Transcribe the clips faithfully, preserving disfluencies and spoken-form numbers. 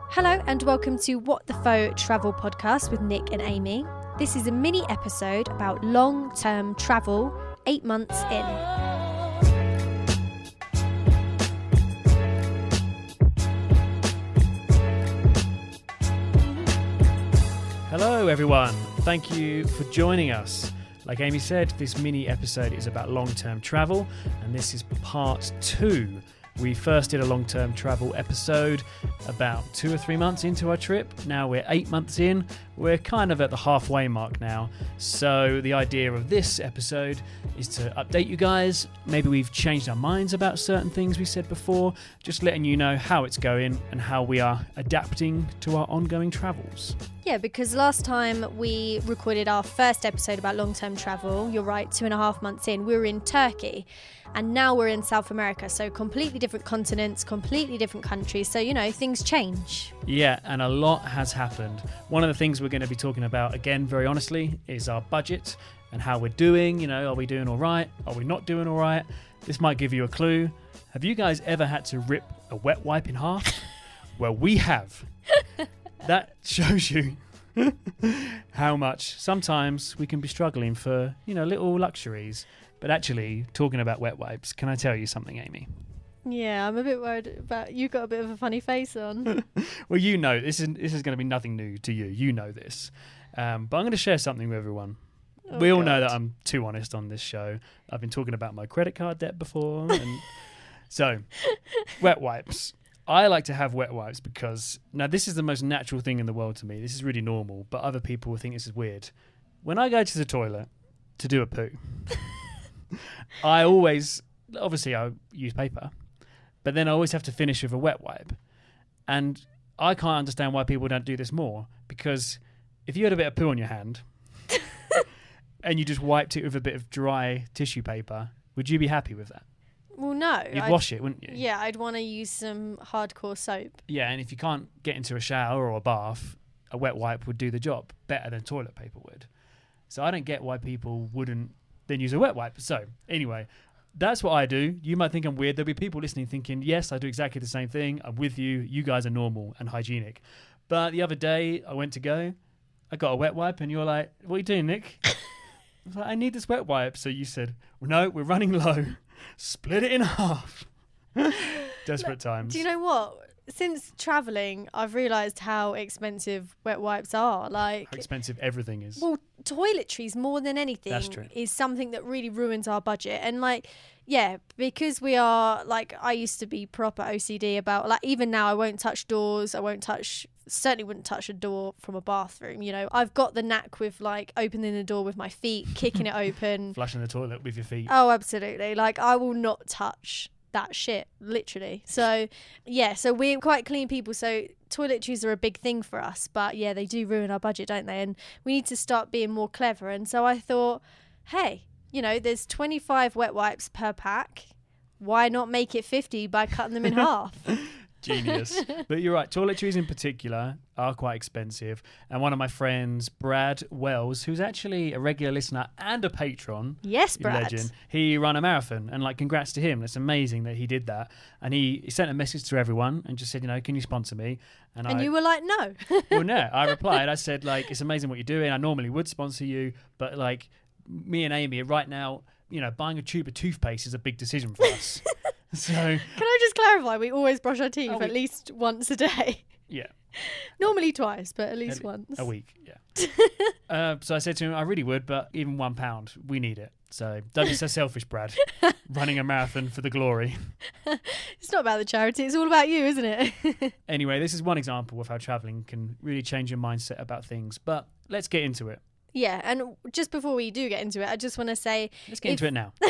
Hello and welcome to What the Faux Travel Podcast with Nick and Amy. This is a mini episode about long-term travel, eight months in. Hello everyone, thank you for joining us. Like Amy said, this mini episode is about long-term travel, and this is part two. We first did a long-term travel episode about two or three months into our trip. Now we're eight months in. We're kind of at the halfway mark now. So the idea of this episode is to update you guys. Maybe we've changed our minds about certain things we said before. Just letting you know how it's going and how we are adapting to our ongoing travels. Yeah, because last time we recorded our first episode about long-term travel, you're right, two and a half months in, we were in Turkey. And now we're in South America, so completely different continents, completely different countries. So, you know, things change. Yeah, and a lot has happened. One of the things we're going to be talking about, again, very honestly, is our budget and how we're doing. You know, are we doing all right? Are we not doing all right? This might give you a clue. Have you guys ever had to rip a wet wipe in half? Well, we have. That shows you how much sometimes we can be struggling for, you know, little luxuries. But actually, talking about wet wipes, can I tell you something, Amy? Yeah, I'm a bit worried about you. Got a bit of a funny face on. Well, you know, this is this is going to be nothing new to you. You know this. Um, but I'm going to share something with everyone. Oh, we all God. know that I'm too honest on this show. I've been talking about my credit card debt before. And so, wet wipes. I like to have wet wipes because, now this is the most natural thing in the world to me. This is really normal, but other people will think this is weird. When I go to the toilet to do a poo, I always, obviously I use paper, but then I always have to finish with a wet wipe. And I can't understand why people don't do this more, because if you had a bit of poo on your hand and you just wiped it with a bit of dry tissue paper, would you be happy with that? Well, no. You'd I'd, wash it, wouldn't you? Yeah, I'd want to use some hardcore soap. Yeah, and if you can't get into a shower or a bath, a wet wipe would do the job better than toilet paper would. So I don't get why people wouldn't then use a wet wipe. So anyway, that's what I do. You might think I'm weird. There'll be people listening thinking, yes, I do exactly the same thing. I'm with you. You guys are normal and hygienic. But the other day I went to go, I got a wet wipe, and you're like, what are you doing, Nick? I was like, I need this wet wipe. So you said, well, no, we're running low. Split it in half. Desperate times. Do you know what? Since travelling, I've realised how expensive wet wipes are. Like how expensive everything is. Well, toiletries more than anything That's true. Is something that really ruins our budget. And like, yeah, because we are like, I used to be proper O C D about, like, even now I won't touch doors. I won't touch, certainly wouldn't touch a door from a bathroom. You know, I've got the knack with like opening the door with my feet, kicking it open. Flushing the toilet with your feet. Oh, absolutely. Like I will not touch that shit, literally. So yeah, so we're quite clean people, so toiletries are a big thing for us, but yeah, they do ruin our budget, don't they? And we need to start being more clever. And so I thought, hey, you know, there's twenty-five wet wipes per pack, why not make it fifty by cutting them in half? Genius. But you're right, toiletries in particular are quite expensive. And one of my friends, Brad Wells, who's actually a regular listener and a patron, yes, Brad, legend, he ran a marathon, and like, congrats to him. It's amazing that he did that. And he, he sent a message to everyone and just said, you know, can you sponsor me? And, and I, you were like, no. Well, no, I replied. I said, like, it's amazing what you're doing. I normally would sponsor you, but like, me and Amy right now, you know, buying a tube of toothpaste is a big decision for us. So can I just clarify, we always brush our teeth oh, at we, least once a day. Yeah. Normally twice, but at least a, once. A week, yeah. uh, so I said to him, I really would, but even one pound, we need it. So don't be so selfish, Brad. Running a marathon for the glory. It's not about the charity, it's all about you, isn't it? Anyway, this is one example of how travelling can really change your mindset about things. But let's get into it. Yeah, and just before we do get into it, I just want to say... Let's get if, into it now.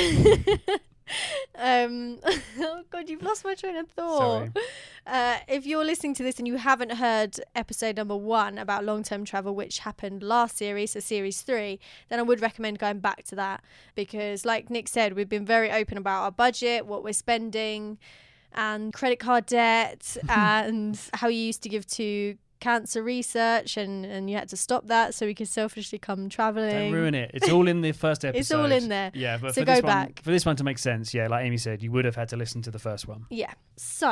um oh god, you've lost my train of thought. Sorry. Uh if you're listening to this and you haven't heard episode number one about long-term travel, which happened last series, so series three, then I would recommend going back to that, because like Nick said, we've been very open about our budget, what we're spending, and credit card debt, and how you used to give to cancer research, and and you had to stop that so we could selfishly come traveling. Don't ruin it. It's all in the first episode. It's all in there. Yeah, but so for go this back. One, for this one to make sense, yeah, like Amy said, you would have had to listen to the first one. Yeah. So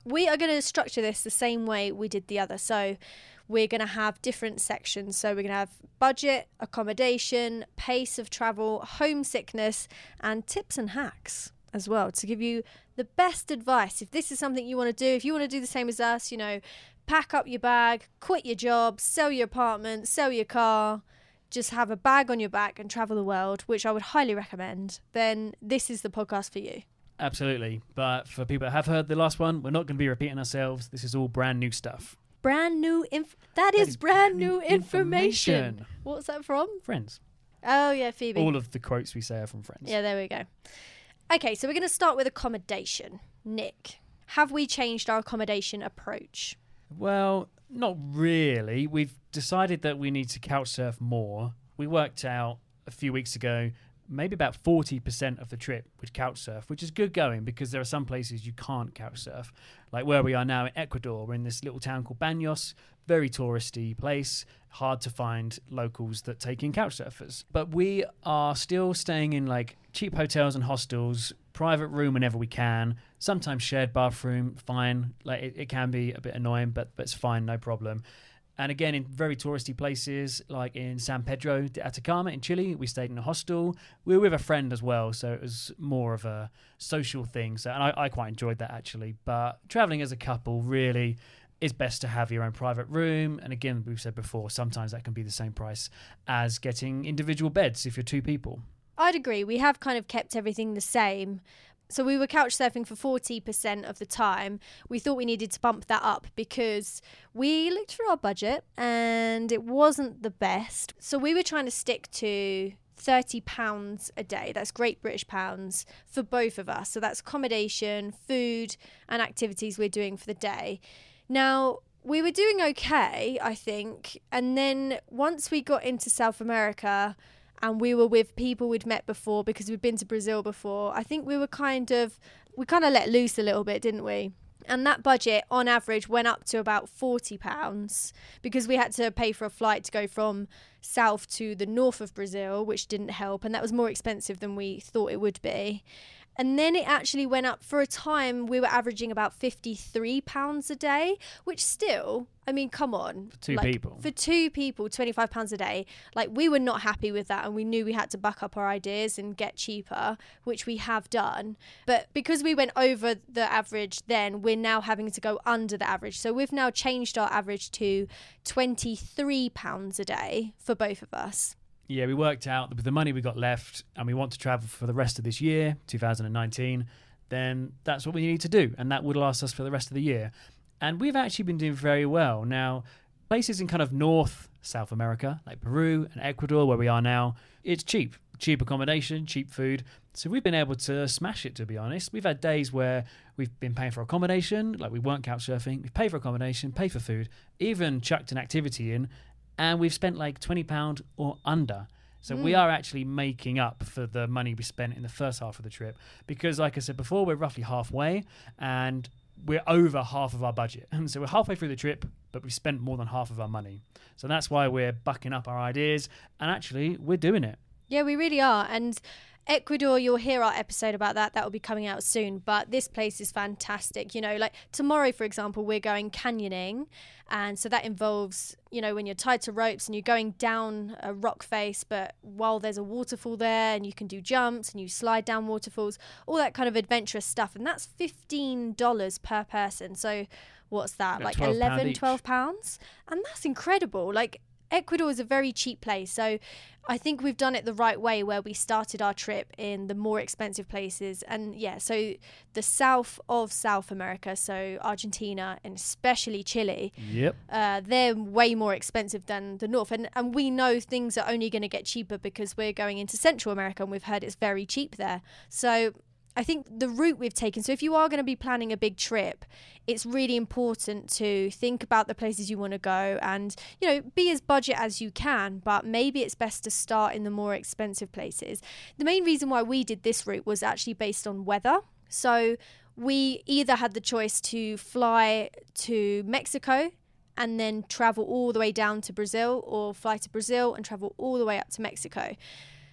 we are going to structure this the same way we did the other. So we're going to have different sections. So we're going to have budget, accommodation, pace of travel, homesickness, and tips and hacks as well, to give you the best advice. If this is something you want to do, if you want to do the same as us, you know, pack up your bag, quit your job, sell your apartment, sell your car, just have a bag on your back and travel the world, which I would highly recommend, then this is the podcast for you. Absolutely. But for people that have heard the last one, we're not going to be repeating ourselves. This is all brand new stuff. Brand new inf- that, that is, is brand new information. information. What's that from? Friends. Oh yeah, Phoebe. All of the quotes we say are from Friends. Yeah, there we go. Okay, so we're going to start with accommodation. Nick, have we changed our accommodation approach? Well, not really. We've decided that we need to couch surf more. We worked out a few weeks ago maybe about forty percent of the trip would couch surf, which is good going because there are some places you can't couch surf. Like where we are now in Ecuador, we're in this little town called Baños, very touristy place, hard to find locals that take in couch surfers. But we are still staying in like cheap hotels and hostels, private room whenever we can, sometimes shared bathroom, fine. Like it, it can be a bit annoying, but, but it's fine, no problem. And again, in very touristy places, like in San Pedro de Atacama in Chile, we stayed in a hostel. We were with a friend as well, so it was more of a social thing. So, and I, I quite enjoyed that, actually. But traveling as a couple really is best to have your own private room. And again, we've said before, sometimes that can be the same price as getting individual beds if you're two people. I'd agree. We have kind of kept everything the same. So we were couch surfing for forty percent of the time. We thought we needed to bump that up because we looked through our budget and it wasn't the best. So we were trying to stick to thirty pounds a day. That's Great British pounds for both of us. So that's accommodation, food and activities we're doing for the day. Now, we were doing okay, I think. And then once we got into South America and we were with people we'd met before because we'd been to Brazil before, I think we were kind of, we kind of let loose a little bit, didn't we? And that budget, on average, went up to about forty pounds because we had to pay for a flight to go from south to the north of Brazil, which didn't help. And that was more expensive than we thought it would be. And then it actually went up. For a time, we were averaging about fifty-three pounds a day, which still, I mean, come on. For two like, people. For two people, twenty-five pounds a day. Like, we were not happy with that, and we knew we had to buck up our ideas and get cheaper, which we have done. But because we went over the average then, we're now having to go under the average. So we've now changed our average to twenty-three pounds a day for both of us. Yeah, we worked out that with the money we got left and we want to travel for the rest of this year, two thousand nineteen, then that's what we need to do. And that would last us for the rest of the year. And we've actually been doing very well. Now, places in kind of North South America, like Peru and Ecuador, where we are now, it's cheap. Cheap accommodation, cheap food. So we've been able to smash it, to be honest. We've had days where we've been paying for accommodation, like we weren't couch surfing. We've paid for accommodation, paid for food, even chucked an activity in, and we've spent like twenty pounds or under. So mm. we are actually making up for the money we spent in the first half of the trip. Because like I said before, we're roughly halfway and we're over half of our budget. And so we're halfway through the trip, but we've spent more than half of our money. So that's why we're bucking up our ideas. And actually, we're doing it. Yeah, we really are. And Ecuador, you'll hear our episode about that. That will be coming out soon. But this place is fantastic. You know, like tomorrow, for example, we're going canyoning. And so that involves, you know, when you're tied to ropes and you're going down a rock face, but while there's a waterfall there and you can do jumps and you slide down waterfalls, all that kind of adventurous stuff. And that's fifteen dollars per person. So what's that? Yeah, like twelve eleven, twelve pounds? And that's incredible. Like, Ecuador is a very cheap place, so I think we've done it the right way where we started our trip in the more expensive places. And yeah, so the south of South America, so Argentina and especially Chile, yep, uh, they're way more expensive than the north. And, and we know things are only going to get cheaper because we're going into Central America and we've heard it's very cheap there. So I think the route we've taken, so if you are going to be planning a big trip, it's really important to think about the places you want to go and, you know, be as budget as you can, but maybe it's best to start in the more expensive places. The main reason why we did this route was actually based on weather. So we either had the choice to fly to Mexico and then travel all the way down to Brazil, or fly to Brazil and travel all the way up to Mexico.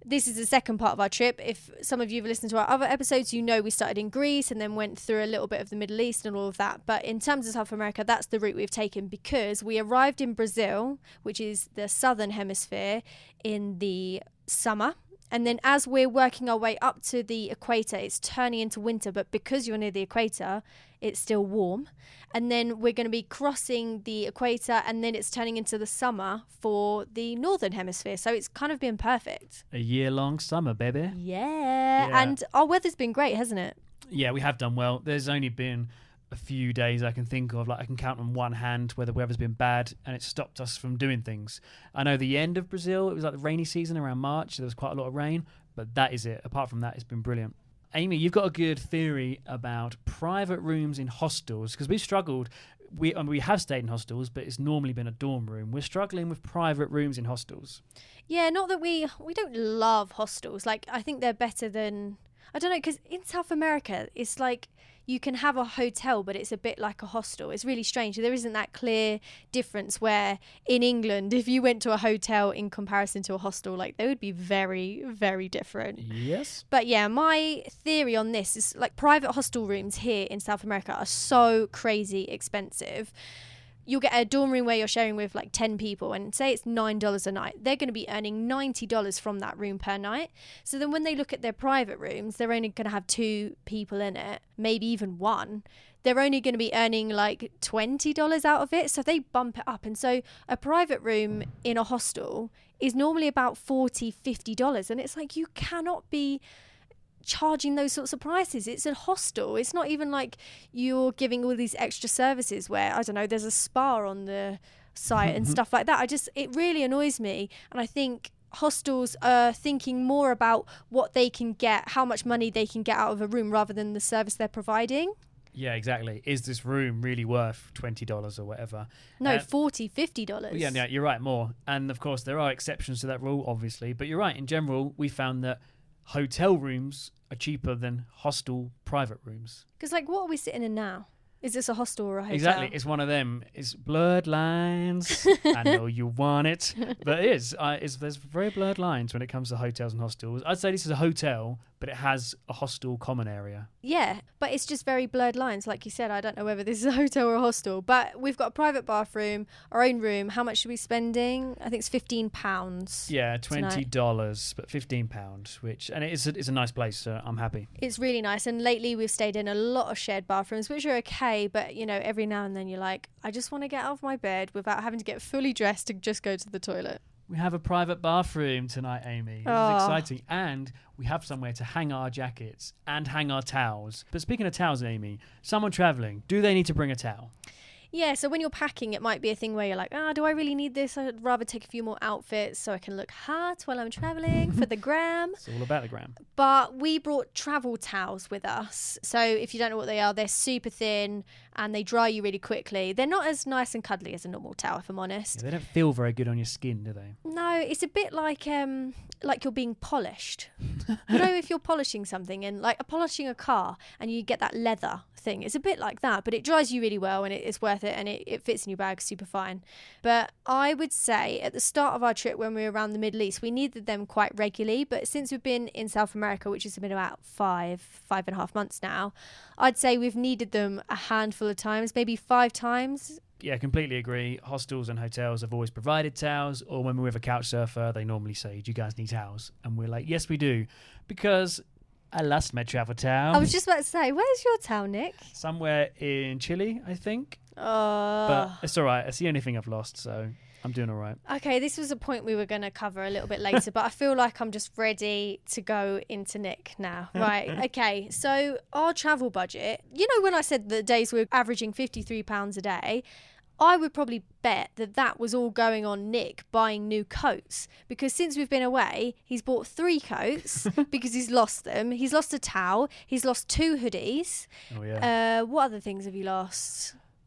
This is the second part of our trip. If some of you have listened to our other episodes, you know we started in Greece and then went through a little bit of the Middle East and all of that. But in terms of South America, that's the route we've taken because we arrived in Brazil, which is the southern hemisphere, in the summer. And then as we're working our way up to the equator, it's turning into winter. But because you're near the equator, it's still warm. And then we're going to be crossing the equator and then it's turning into the summer for the northern hemisphere. So it's kind of been perfect. A year-long summer, baby. Yeah. Yeah. And our weather's been great, hasn't it? Yeah, we have done well. There's only been a few days I can think of, like I can count on one hand where the weather's been bad and it stopped us from doing things. I know the end of Brazil, it was like the rainy season around March. There was quite a lot of rain, but that is it. Apart from that, it's been brilliant. Amy, you've got a good theory about private rooms in hostels because we've struggled. We I mean, we have stayed in hostels, but it's normally been a dorm room. We're struggling with private rooms in hostels. Yeah, not that we we don't love hostels. Like, I think they're better than, I don't know, because in South America, it's like you can have a hotel, but it's a bit like a hostel. It's really strange. There isn't that clear difference where in England, if you went to a hotel in comparison to a hostel, like they would be very, very different. Yes. But yeah, my theory on this is like private hostel rooms here in South America are so crazy expensive. You'll get a dorm room where you're sharing with like ten people and say it's nine dollars a night. They're going to be earning ninety dollars from that room per night. So then when they look at their private rooms, they're only going to have two people in it, maybe even one. They're only going to be earning like twenty dollars out of it. So they bump it up. And so a private room in a hostel is normally about forty dollars, fifty dollars. And it's like you cannot be charging those sorts of prices. It's a hostel. It's not even like you're giving all these extra services where, I don't know, there's a spa on the site and stuff like that. I just, it really annoys me. And I think hostels are thinking more about what they can get, how much money they can get out of a room rather than the service they're providing. Yeah, exactly. Is this room really worth twenty dollars or whatever? No, uh, forty dollars, fifty dollars. Yeah, yeah, you're right, more. And of course, there are exceptions to that rule, obviously. But you're right. In general, we found that hotel rooms are cheaper than hostel private rooms. Because, like, what are we sitting in now? Is this a hostel or a hotel? Exactly. It's one of them. It's blurred lines. I know you want it. But it is. Uh, it's, there's very blurred lines when it comes to hotels and hostels. I'd say this is a hotel, but it has a hostel common area. Yeah, but it's just very blurred lines. Like you said, I don't know whether this is a hotel or a hostel. But we've got a private bathroom, our own room. How much should we be spending? I think it's fifteen pounds. Yeah, twenty dollars, but fifteen pounds, which, and it's a, it's a nice place, so I'm happy. It's really nice. And lately we've stayed in a lot of shared bathrooms, which are okay. But, you know, every now and then you're like, I just want to get out of my bed without having to get fully dressed to just go to the toilet. We have a private bathroom tonight, Amy. This oh. is exciting. And we have somewhere to hang our jackets and hang our towels. But speaking of towels, Amy, someone travelling, do they need to bring a towel? Yeah, so when you're packing, it might be a thing where you're like, ah, oh, do I really need this? I'd rather take a few more outfits so I can look hot while I'm traveling for the gram. It's all about the gram. But we brought travel towels with us. So if you don't know what they are, they're super thin and they dry you really quickly. They're not as nice and cuddly as a normal towel, if I'm honest. Yeah, they don't feel very good on your skin, do they? No, it's a bit like um like you're being polished. You know, if you're polishing something and like polishing a car and you get that leather thing, it's a bit like that, but it dries you really well and it, it's worth it and it, it fits in your bag super fine. But I would say at the start of our trip when we were around the Middle East, we needed them quite regularly. But since we've been in South America, which has been about five, five and a half months now, I'd say we've needed them a handful of times, maybe five times. Yeah, completely agree. Hostels and hotels have always provided towels, or when we're with a couch surfer, they normally say, do you guys need towels? And we're like, yes, we do. Because I lost my travel towel. I was just about to say, where's your towel, Nick? Somewhere in Chile, I think. Oh. But it's all right. It's the only thing I've lost, so I'm doing all right. Okay, this was a point we were going to cover a little bit later, but I feel like I'm just ready to go into Nick now. Right, okay, so our travel budget, you know when I said the days we're averaging fifty-three pounds a day, I would probably bet that that was all going on Nick buying new coats, because since we've been away, he's bought three coats because he's lost them. He's lost a towel. He's lost two hoodies. Oh, yeah. Uh, what other things have you lost?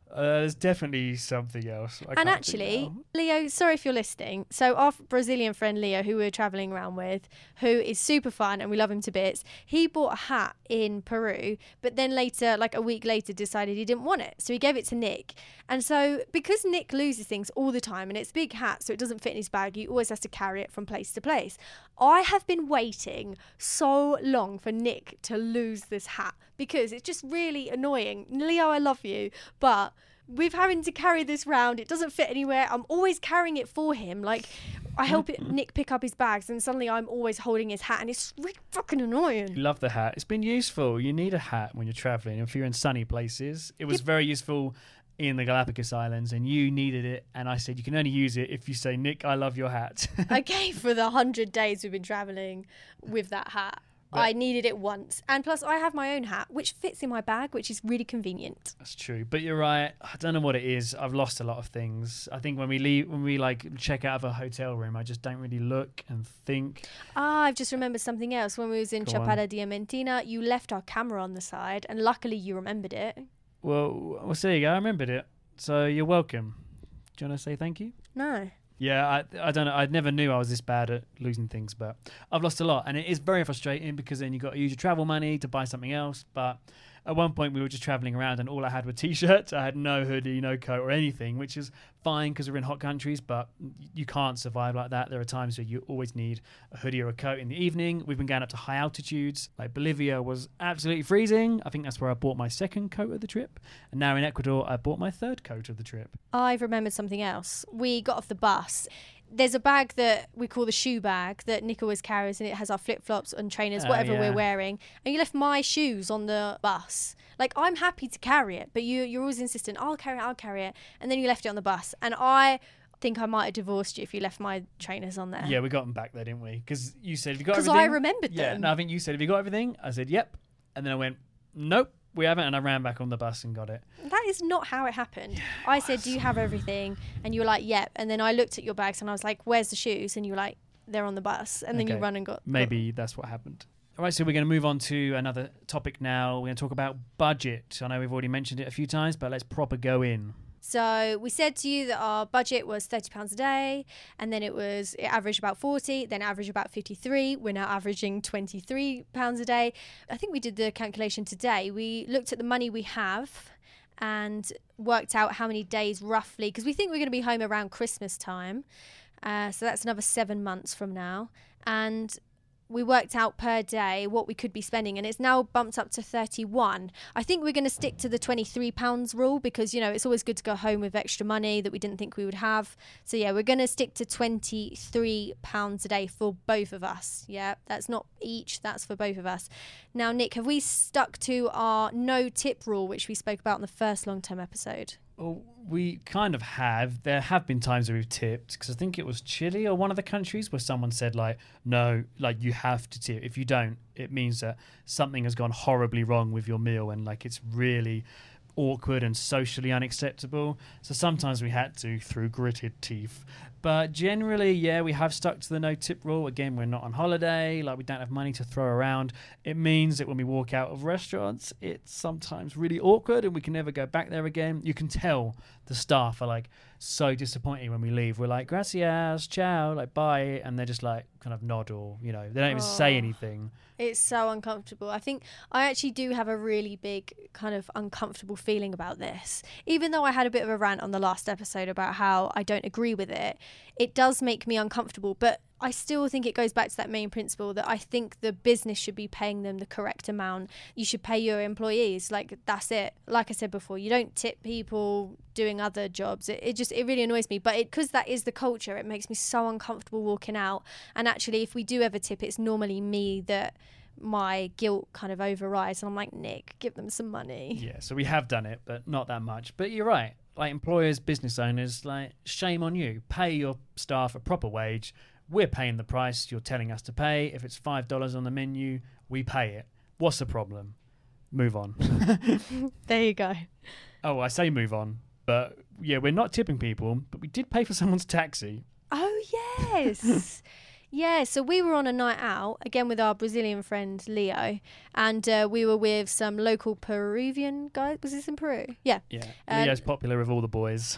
Uh, there's definitely something else. I And can't actually, think now. Leo, sorry if you're listening. So our Brazilian friend Leo, who we were traveling around with, who is super fun and we love him to bits, he bought a hat in Peru, but then later, like a week later, decided he didn't want it. So he gave it to Nick. And so because Nick loses things all the time and it's a big hat, so it doesn't fit in his bag, he always has to carry it from place to place. I have been waiting so long for Nick to lose this hat because it's just really annoying. Leo, I love you, but with having to carry this round, it doesn't fit anywhere. I'm always carrying it for him. Like, I help it, Nick pick up his bags, and suddenly I'm always holding his hat, and it's really fucking annoying. You love the hat. It's been useful. You need a hat when you're traveling. If you're in sunny places, it was Yep. very useful in the Galapagos Islands, and you needed it. And I said you can only use it if you say, Nick, I love your hat. Okay, for the hundred days we've been traveling with that hat, But- I needed it once, and plus I have my own hat, which fits in my bag, which is really convenient. That's true, but you're right. I don't know what it is. I've lost a lot of things. I think when we leave, when we like check out of a hotel room, I just don't really look and think. Ah, I've just remembered something else. When we was in Go on. Chapada Diamantina, you left our camera on the side, and luckily you remembered it. Well, well, so there you go. I remembered it. So you're welcome. Do you want to say thank you? No. Yeah, I I don't know. I never knew I was this bad at losing things, but I've lost a lot, and it is very frustrating because then you got to use your travel money to buy something else. But at one point, we were just traveling around, and all I had were t-shirts. I had no hoodie, no coat, or anything, which is fine because we're in hot countries. But you can't survive like that. There are times where you always need a hoodie or a coat in the evening. We've been going up to high altitudes. Like Bolivia was absolutely freezing. I think that's where I bought my second coat of the trip, and now in Ecuador, I bought my third coat of the trip. I've remembered something else. We got off the bus. There's a bag that we call the shoe bag that Nick always carries, and it has our flip-flops and trainers, Oh, whatever yeah. we're wearing. And you left my shoes on the bus. Like, I'm happy to carry it, but you, you're always insistent, I'll carry it, I'll carry it. And then you left it on the bus. And I think I might have divorced you if you left my trainers on there. Yeah, we got them back there, didn't we? Because you said, have you got Because everything? I remembered Yeah, them. no, I think you said, have you got everything? I said, yep. And then I went, nope, we haven't. And I ran back on the bus and got it. That is not how it happened. I said, do you have everything? And you were like, yep. And then I looked at your bags and I was like, where's the shoes? And you were like, they're on the bus. And then you Okay. run and got... Maybe that's what happened. All right, so we're going to move on to another topic now. We're going to talk about budget. I know we've already mentioned it a few times, but let's proper go in. So we said to you that our budget was thirty pounds a day, and then it was it averaged about forty, then averaged about fifty-three. We're now averaging twenty-three pounds a day. I think we did the calculation today. We looked at the money we have and worked out how many days roughly, because we think we're going to be home around Christmas time. Uh, so that's another seven months from now. And we worked out per day what we could be spending, and it's now bumped up to thirty-one. I think we're going to stick to the twenty-three pounds rule because, you know, it's always good to go home with extra money that we didn't think we would have. So, yeah, we're going to stick to twenty-three pounds a day for both of us. Yeah, that's not each, that's for both of us. Now, Nick, have we stuck to our no tip rule, which we spoke about in the first long-term episode? Well, we kind of have. There have been times where we've tipped, because I think it was Chile or one of the countries where someone said, like, no, like, you have to tip. If you don't, it means that something has gone horribly wrong with your meal, and, like, it's really awkward and socially unacceptable. So sometimes we had to through gritted teeth. But generally, yeah, we have stuck to the no tip rule. Again, we're not on holiday, like we don't have money to throw around. It means that when we walk out of restaurants, it's sometimes really awkward and we can never go back there again. You can tell the staff are like so disappointed when we leave. We're like, gracias, ciao, like bye. And they're just like kind of nod, or, you know, they don't even say Oh. anything. It's so uncomfortable. I think I actually do have a really big kind of uncomfortable feeling about this. Even though I had a bit of a rant on the last episode about how I don't agree with it, it does make me uncomfortable. But I still think it goes back to that main principle that I think the business should be paying them the correct amount. You should pay your employees. Like, that's it. Like I said before, you don't tip people doing other jobs. It, it just, it really annoys me. But because that is the culture, it makes me so uncomfortable walking out. And actually, if we do ever tip, it's normally me that my guilt kind of overrides. And I'm like, Nick, give them some money. Yeah, so we have done it, but not that much. But you're right. Like, employers, business owners, like, shame on you. Pay your staff a proper wage. We're paying the price you're telling us to pay. If it's five dollars on the menu, we pay it. What's the problem? Move on. There you go. Oh, I say move on. But, yeah, we're not tipping people, but we did pay for someone's taxi. Oh, yes. Yeah, so we were on a night out, again with our Brazilian friend Leo, and uh, we were with some local Peruvian guys. Was this in Peru? Yeah. Yeah, Um, Leo's popular with all the boys.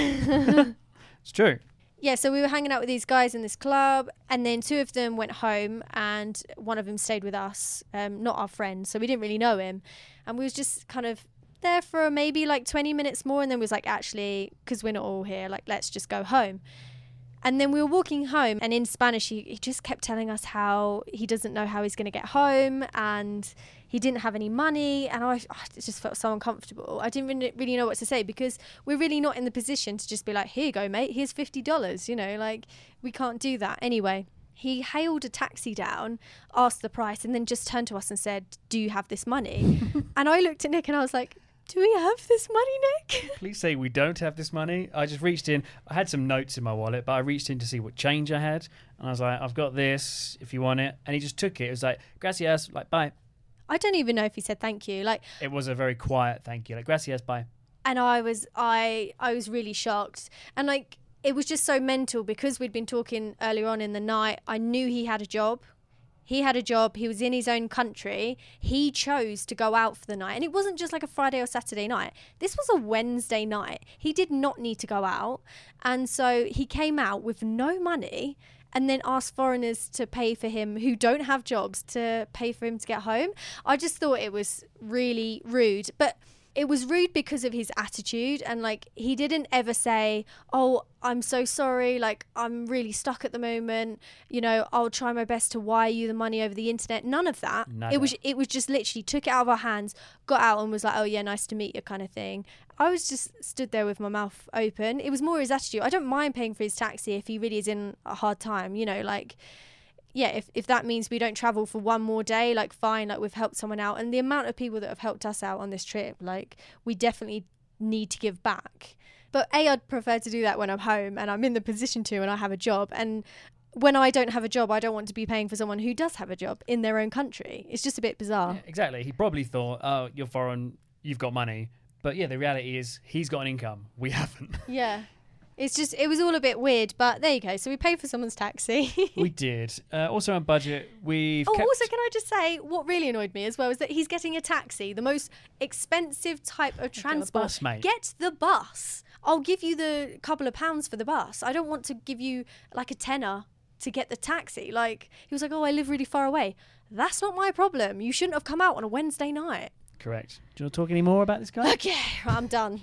It's true. Yeah, so we were hanging out with these guys in this club, and then two of them went home, and one of them stayed with us, um, not our friend, so we didn't really know him. And we was just kind of there for maybe like twenty minutes more, and then we was like, actually, because we're not all here, like, let's just go home. And then we were walking home, and in Spanish, he, he just kept telling us how he doesn't know how he's going to get home, and he didn't have any money, and I, I just felt so uncomfortable. I didn't really, really know what to say, because we're really not in the position to just be like, here you go, mate, here's fifty dollars, you know, like, we can't do that. Anyway, he hailed a taxi down, asked the price, and then just turned to us and said, do you have this money? And I looked at Nick, and I was like, do we have this money, Nick? Please say we don't have this money. I just reached in. I had some notes in my wallet, but I reached in to see what change I had. And I was like, I've got this if you want it. And he just took it. It was like, gracias, like, bye. I don't even know if he said thank you. Like, It was a very quiet thank you. Like, gracias, bye. and I was, I, I was really shocked. And like, it was just so mental because we'd been talking earlier on in the night. I knew he had a job. He had a job. He was in his own country. He chose to go out for the night. And it wasn't just like a Friday or Saturday night. This was a Wednesday night. He did not need to go out. And so he came out with no money and then asked foreigners to pay for him who don't have jobs to pay for him to get home. I just thought it was really rude. But it was rude because of his attitude, and like, he didn't ever say, oh, I'm so sorry, like, I'm really stuck at the moment, you know, I'll try my best to wire you the money over the internet. None of that. Nada. It was it was just literally took it out of our hands, got out and was like, oh yeah, nice to meet you, kind of thing. I was just stood there with my mouth open. It was more his attitude. I don't mind paying for his taxi if he really is in a hard time, you know, like, yeah, if, if that means we don't travel for one more day, like, fine, like, we've helped someone out. And the amount of people that have helped us out on this trip, like, we definitely need to give back. But A, I'd prefer to do that when I'm home and I'm in the position to and I have a job. And when I don't have a job, I don't want to be paying for someone who does have a job in their own country. It's just a bit bizarre. Yeah, exactly. He probably thought, oh, you're foreign, you've got money. But yeah, the reality is he's got an income. We haven't. Yeah. It's just, it was all a bit weird, but there you go. So we paid for someone's taxi. We did. Uh, also on budget, we've Oh, kept... also, can I just say, what really annoyed me as well is that he's getting a taxi, the most expensive type of transport. bus, mate. Get the bus. I'll give you the couple of pounds for the bus. I don't want to give you like a tenner to get the taxi. Like, he was like, oh, I live really far away. That's not my problem. You shouldn't have come out on a Wednesday night. Correct. Do you want to talk any more about this guy? Okay, I'm done.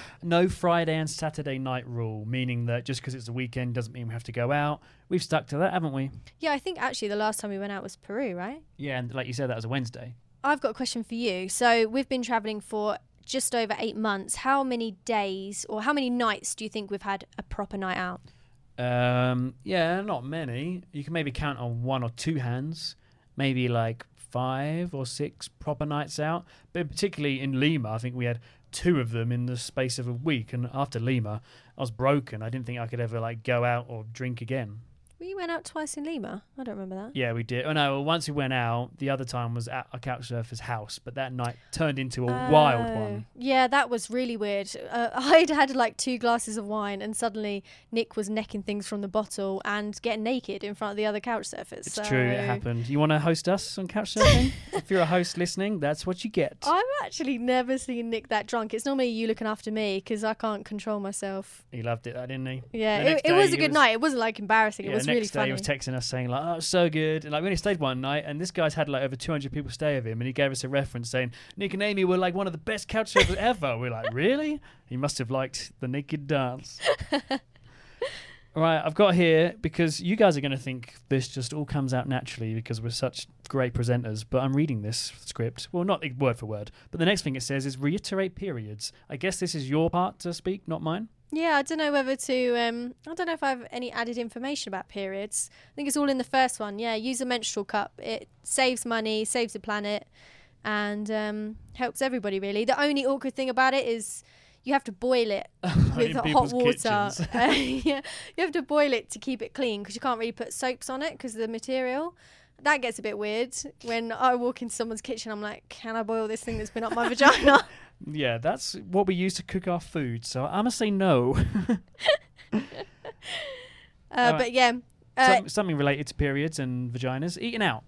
No Friday and Saturday night rule, meaning that just because it's a weekend doesn't mean we have to go out. We've stuck to that, haven't we? Yeah, I think actually the last time we went out was Peru, right? Yeah, and like you said, that was a Wednesday. I've got a question for you. So we've been travelling for just over eight months. How many days or how many nights do you think we've had a proper night out? Um, yeah, not many. You can maybe count on one or two hands. Maybe like five or six proper nights out. But particularly in Lima, I think we had two of them in the space of a week. And after Lima, I was broken. I didn't think I could ever like go out or drink again. We went out twice in Lima. I don't remember that. Yeah, we did. Oh no, well, once we went out, the other time was at a couch surfer's house, but that night turned into a Oh, wild one. Yeah, that was really weird. Uh, I'd had like two glasses of wine and suddenly Nick was necking things from the bottle and getting naked in front of the other couch surfers. It's so... true, it happened. You want to host us on couch surfing? If you're a host listening, that's what you get. I've actually never seen Nick that drunk. It's normally you looking after me because I can't control myself. He loved it, didn't he? Yeah, The it, next it day was a he good was- night. It wasn't like embarrassing. Yeah, it was next really day funny. he was texting us saying like, "Oh, it's so good." And like we only stayed one night, and this guy's had like over two hundred people stay with him, and he gave us a reference saying Nick and Amy were like one of the best couch surfers ever. We're like, really? He must have liked the naked dance. All right, I've got here because you guys are going to think this just all comes out naturally because we're such great presenters. But I'm reading this script, well, not word for word, but the next thing it says is reiterate periods. I guess this is your part to speak, not mine. Yeah, I don't know whether to. Um, I don't know if I have any added information about periods. I think it's all in the first one. Yeah, use a menstrual cup. It saves money, saves the planet, and um, helps everybody really. The only awkward thing about it is you have to boil it with In hot people's water. kitchens. Uh, yeah, you have to boil it to keep it clean because you can't really put soaps on it because of the material. That gets a bit weird when I walk into someone's kitchen. I'm like, can I boil this thing that's been up my vagina? Yeah, that's what we use to cook our food. So I'm gonna say no. Uh, Alright. but yeah, Uh, Some, something related to periods and vaginas. Eating out.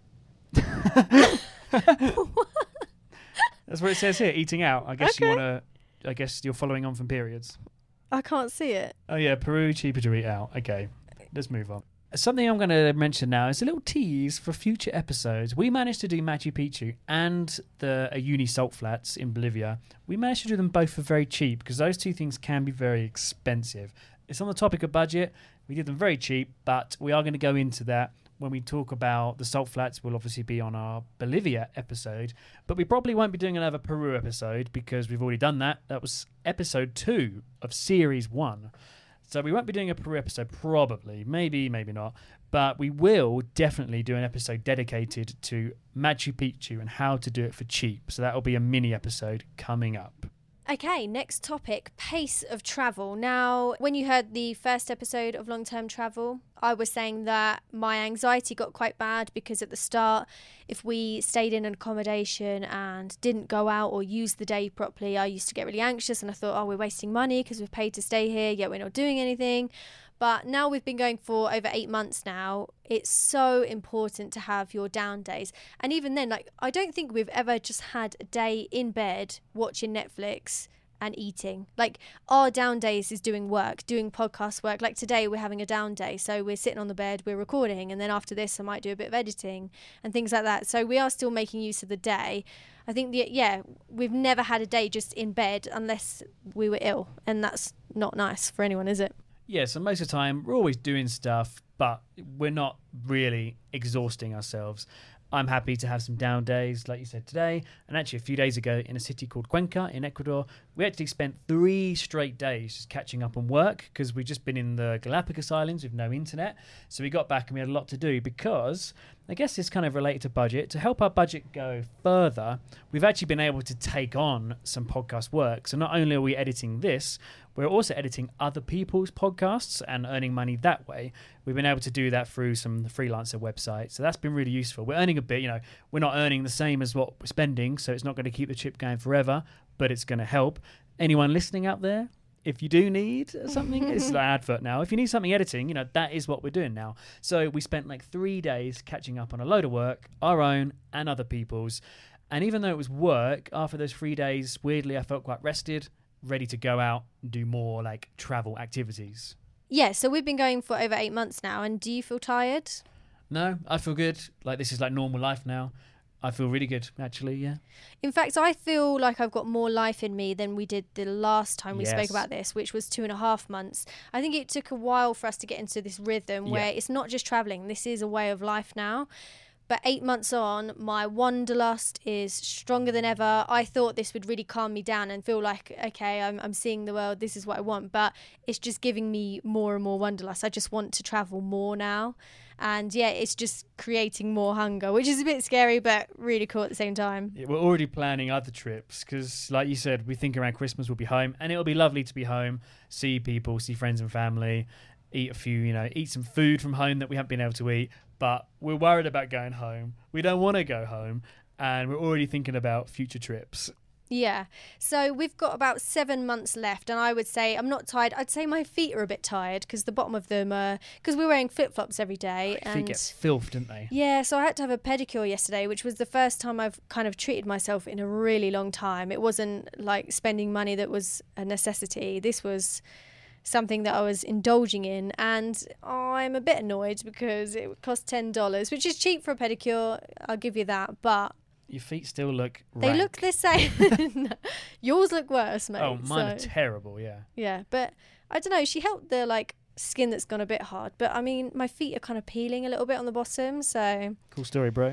That's what it says here. Eating out. I guess Okay. you want to. I guess you're following on from periods. I can't see it. Oh yeah, Peru cheaper to eat out. Okay, let's move on. Something I'm going to mention now is a little tease for future episodes. We managed to do Machu Picchu and the Uyuni Salt Flats in Bolivia. We managed to do them both for very cheap because those two things can be very expensive. It's on the topic of budget. We did them very cheap, but we are going to go into that when we talk about the Salt Flats. Will obviously be on our Bolivia episode, but we probably won't be doing another Peru episode because we've already done that. That was episode two of series one. So we won't be doing a Peru episode, probably. Maybe, maybe not. But we will definitely do an episode dedicated to Machu Picchu and how to do it for cheap. So that will be a mini episode coming up. Okay, next topic, pace of travel. Now, when you heard the first episode of long-term travel, I was saying that my anxiety got quite bad because at the start, if we stayed in an accommodation and didn't go out or use the day properly, I used to get really anxious and I thought, oh, we're wasting money because we've paid to stay here, yet we're not doing anything. But now we've been going for over eight months now. It's so important to have your down days. And even then, like, I don't think we've ever just had a day in bed watching Netflix and eating. Like, our down days is doing work, doing podcast work. Like today we're having a down day. So we're sitting on the bed, we're recording. And then after this, I might do a bit of editing and things like that. So we are still making use of the day. I think, the, yeah, we've never had a day just in bed unless we were ill. And that's not nice for anyone, is it? Yeah, so most of the time we're always doing stuff, but we're not really exhausting ourselves. I'm happy to have some down days, like you said today. And actually, a few days ago, in a city called Cuenca in Ecuador, we actually spent three straight days just catching up on work because we'd just been in the Galapagos Islands with no internet. So we got back and we had a lot to do because I guess it's kind of related to budget. To help our budget go further, we've actually been able to take on some podcast work. So not only are we editing this, we're also editing other people's podcasts and earning money that way. We've been able to do that through some freelancer websites. So that's been really useful. We're earning a bit, you know, we're not earning the same as what we're spending, so it's not going to keep the chip going forever, but it's going to help. Anyone listening out there, if you do need something, it's like an advert now. If you need something editing, you know, that is what we're doing now. So we spent like three days catching up on a load of work, our own and other people's. And even though it was work, after those three days, weirdly, I felt quite rested, ready to go out and do more like travel activities. Yeah, so we've been going for over eight months now. And do you feel tired? No, I feel good. Like this is like normal life now. I feel really good, actually, yeah. In fact, I feel like I've got more life in me than we did the last time we Yes. spoke about this, which was two and a half months. I think it took a while for us to get into this rhythm where Yeah. it's not just traveling. This is a way of life now. But eight months on, my wanderlust is stronger than ever. I thought this would really calm me down and feel like, okay, I'm I'm seeing the world. This is what I want. But it's just giving me more and more wanderlust. I just want to travel more now. And yeah, it's just creating more hunger, which is a bit scary, but really cool at the same time. Yeah, we're already planning other trips because, like you said, we think around Christmas we'll be home, and it'll be lovely to be home, see people, see friends and family, eat a few, you know, eat some food from home that we haven't been able to eat. But we're worried about going home. We don't want to go home, and we're already thinking about future trips. Yeah. So we've got about seven months left, and I would say I'm not tired. I'd say my feet are a bit tired because the bottom of them are because we're wearing flip flops every day. Feet and get filth, didn't they? yeah, so I had to have a pedicure yesterday, which was the first time I've kind of treated myself in a really long time. It wasn't like spending money that was a necessity. This was something that I was indulging in, and I'm a bit annoyed because it cost ten dollars, which is cheap for a pedicure. I'll give you that, but Your feet still look they rank. look the same. No, yours look worse, mate. Oh, mine so. are terrible, yeah. Yeah, but I don't know. She helped the like skin that's gone a bit hard, but I mean, my feet are kind of peeling a little bit on the bottom. So Cool story, bro.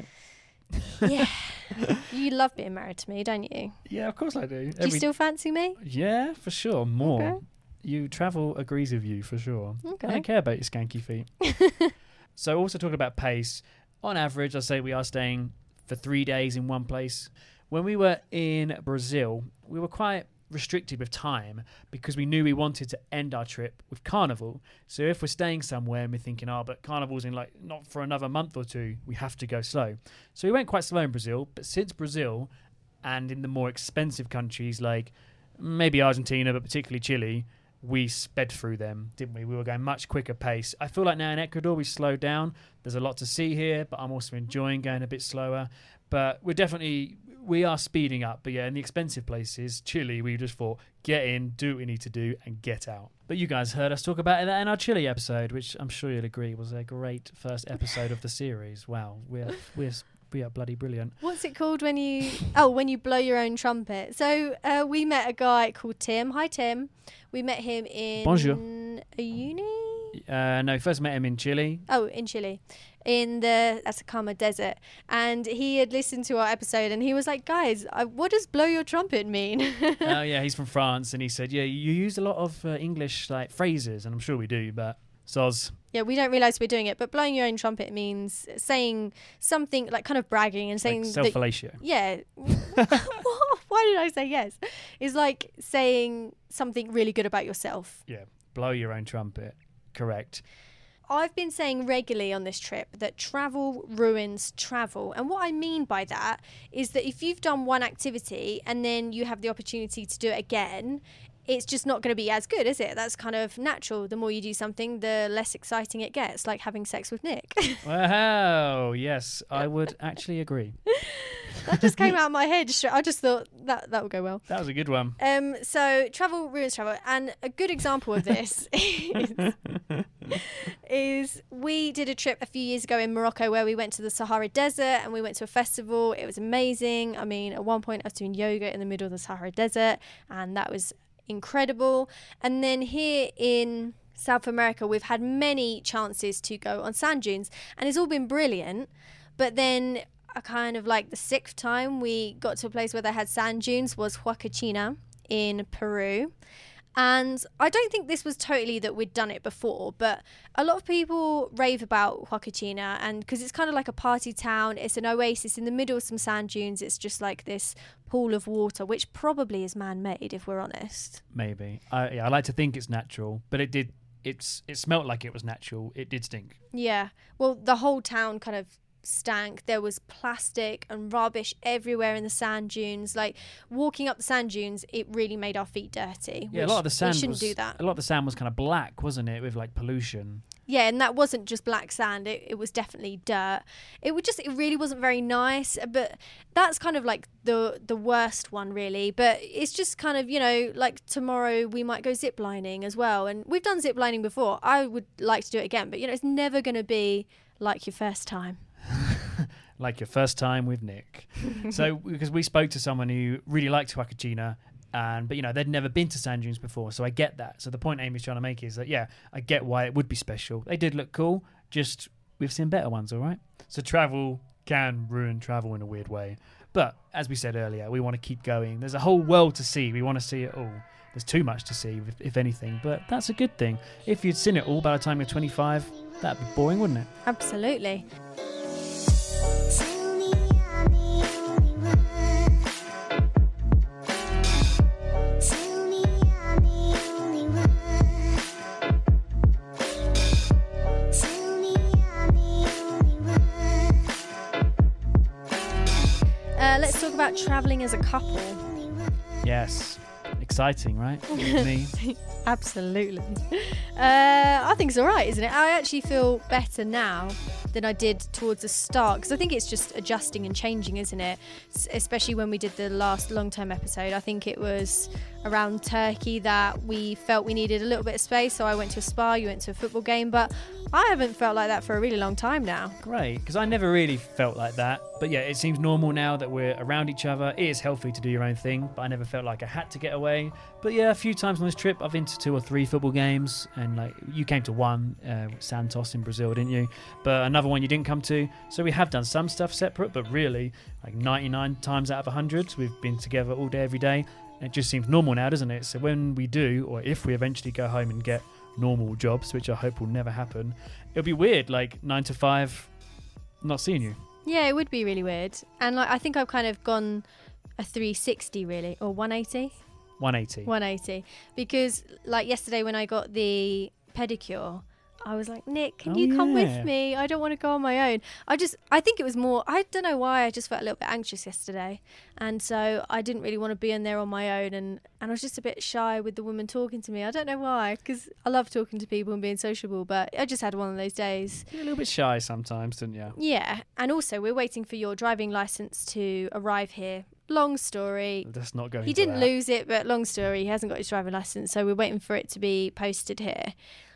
yeah, you love being married to me, don't you? Yeah, of course I do. Do you still fancy me? Yeah, for sure. More. Okay. You travel agrees with you for sure. Okay. I don't care about your skanky feet. So also talking about pace, on average, I say we are staying for three days in one place. When we were in Brazil, we were quite restricted with time because we knew we wanted to end our trip with Carnival. So if we're staying somewhere and we're thinking, oh, but Carnival's in like not for another month or two, we have to go slow. So we went quite slow in Brazil, but since Brazil and in the more expensive countries like maybe Argentina, but particularly Chile, we sped through them, didn't we? We were going much quicker pace. I feel like now in Ecuador we slowed down. There's a lot to see here, but I'm also enjoying going a bit slower. But we're definitely, we are speeding up. But yeah, in the expensive places, Chile, we just thought, get in, do what we need to do, and get out. But you guys heard us talk about that in our Chile episode, which I'm sure you'll agree was a great first episode of the series. Wow, we're we're we are bloody brilliant. What's it called when you oh when you blow your own trumpet? So uh, we met a guy called Tim. Hi Tim. We met him in Bonjour. a uni. Uh, no, first met him in Chile. Oh, in Chile, in the Atacama Desert, and he had listened to our episode, and he was like, "Guys, uh, what does blow your trumpet mean?" Oh yeah, he's from France, and he said, "Yeah, you use a lot of uh, English like phrases, and I'm sure we do, but soz." Yeah, we don't realise we're doing it, but blowing your own trumpet means saying something like kind of bragging and saying Like self-fellatio. That, yeah. Why did I say yes? It's like saying something really good about yourself. Yeah, blow your own trumpet. Correct. I've been saying regularly on this trip that travel ruins travel. And what I mean by that is that if you've done one activity and then you have the opportunity to do it again, it's just not going to be as good, is it? That's kind of natural. The more you do something, the less exciting it gets, like having sex with Nick. Wow, yes, I would actually agree. That just came out of my head. I just thought that that would go well. That was a good one. Um, so travel ruins travel, and a good example of this is, is we did a trip a few years ago in Morocco where we went to the Sahara Desert and we went to a festival. It was amazing. I mean, at one point I was doing yoga in the middle of the Sahara Desert, and that was incredible. And then here in South America, we've had many chances to go on sand dunes, and it's all been brilliant. But then a kind of like the sixth time we got to a place where they had sand dunes was Huacachina in Peru. And I don't think this was totally that we'd done it before, but a lot of people rave about Huacachina, and because it's kind of like a party town. It's an oasis in the middle of some sand dunes. It's just like this pool of water, which probably is man-made, if we're honest. Maybe. I, yeah, I like to think it's natural, but it did. It's it smelt like it was natural. It did stink. Yeah. Well, the whole town kind of stank. There was plastic and rubbish everywhere in the sand dunes. Like walking up the sand dunes, it really made our feet dirty. Yeah, which a lot of the sand we shouldn't was, do that. A lot of the sand was kind of black, wasn't it, with like pollution. Yeah, and that wasn't just black sand. It, it was definitely dirt. It would just, it really wasn't very nice. But that's kind of like the the worst one, really. But it's just kind of, you know, like tomorrow we might go zip lining as well. And we've done zip lining before. I would like to do it again, but you know, it's never going to be like your first time. Like your first time with Nick. So because we spoke to someone who really liked Huacachina, and but you know they'd never been to sand dunes before, so I get that. So the point Amy's trying to make is that yeah, I get why it would be special. They did look cool, just we've seen better ones, all right? So travel can ruin travel in a weird way. But as we said earlier, we want to keep going. There's a whole world to see. We want to see it all. There's too much to see, if, if anything, but that's a good thing. If you'd seen it all by the time you're twenty-five, that'd be boring, wouldn't it? Absolutely. Uh, let's talk about travelling as a couple. Yes. Exciting, right? Me. Absolutely. Uh, I think it's all right, isn't it? I actually feel better now than I did towards the start, because I think it's just adjusting and changing, isn't it? S- especially when we did the last long-term episode. I think it was around Turkey that we felt we needed a little bit of space, so I went to a spa, you went to a football game, but I haven't felt like that for a really long time now. Great, because I never really felt like that. But yeah, it seems normal now that we're around each other. It is healthy to do your own thing, but I never felt like I had to get away. But yeah, a few times on this trip, I've been to two or three football games, and like you came to one, uh, Santos in Brazil, didn't you? But another one you didn't come to. So we have done some stuff separate, but really, like ninety-nine times out of one hundred, we've been together all day, every day. And it just seems normal now, doesn't it? So when we do, or if we eventually go home and get normal jobs, which I hope will never happen, it'll be weird, like nine to five, not seeing you. Yeah, it would be really weird. And like I think I've kind of gone a three sixty really, or one eighty. one eighty. one eighty. Because like yesterday when I got the pedicure, I was like, Nick, can Oh, you come yeah. with me? I don't want to go on my own. I just, I think it was more, I don't know why, I just felt a little bit anxious yesterday. And so I didn't really want to be in there on my own. And, and I was just a bit shy with the woman talking to me. I don't know why, because I love talking to people and being sociable, but I just had one of those days. You're a little bit shy sometimes, didn't you? Yeah. And also, we're waiting for your driving license to arrive here. Long story. Let's not go He into didn't that. lose it, but long story, he hasn't got his driving license. So we're waiting for it to be posted here.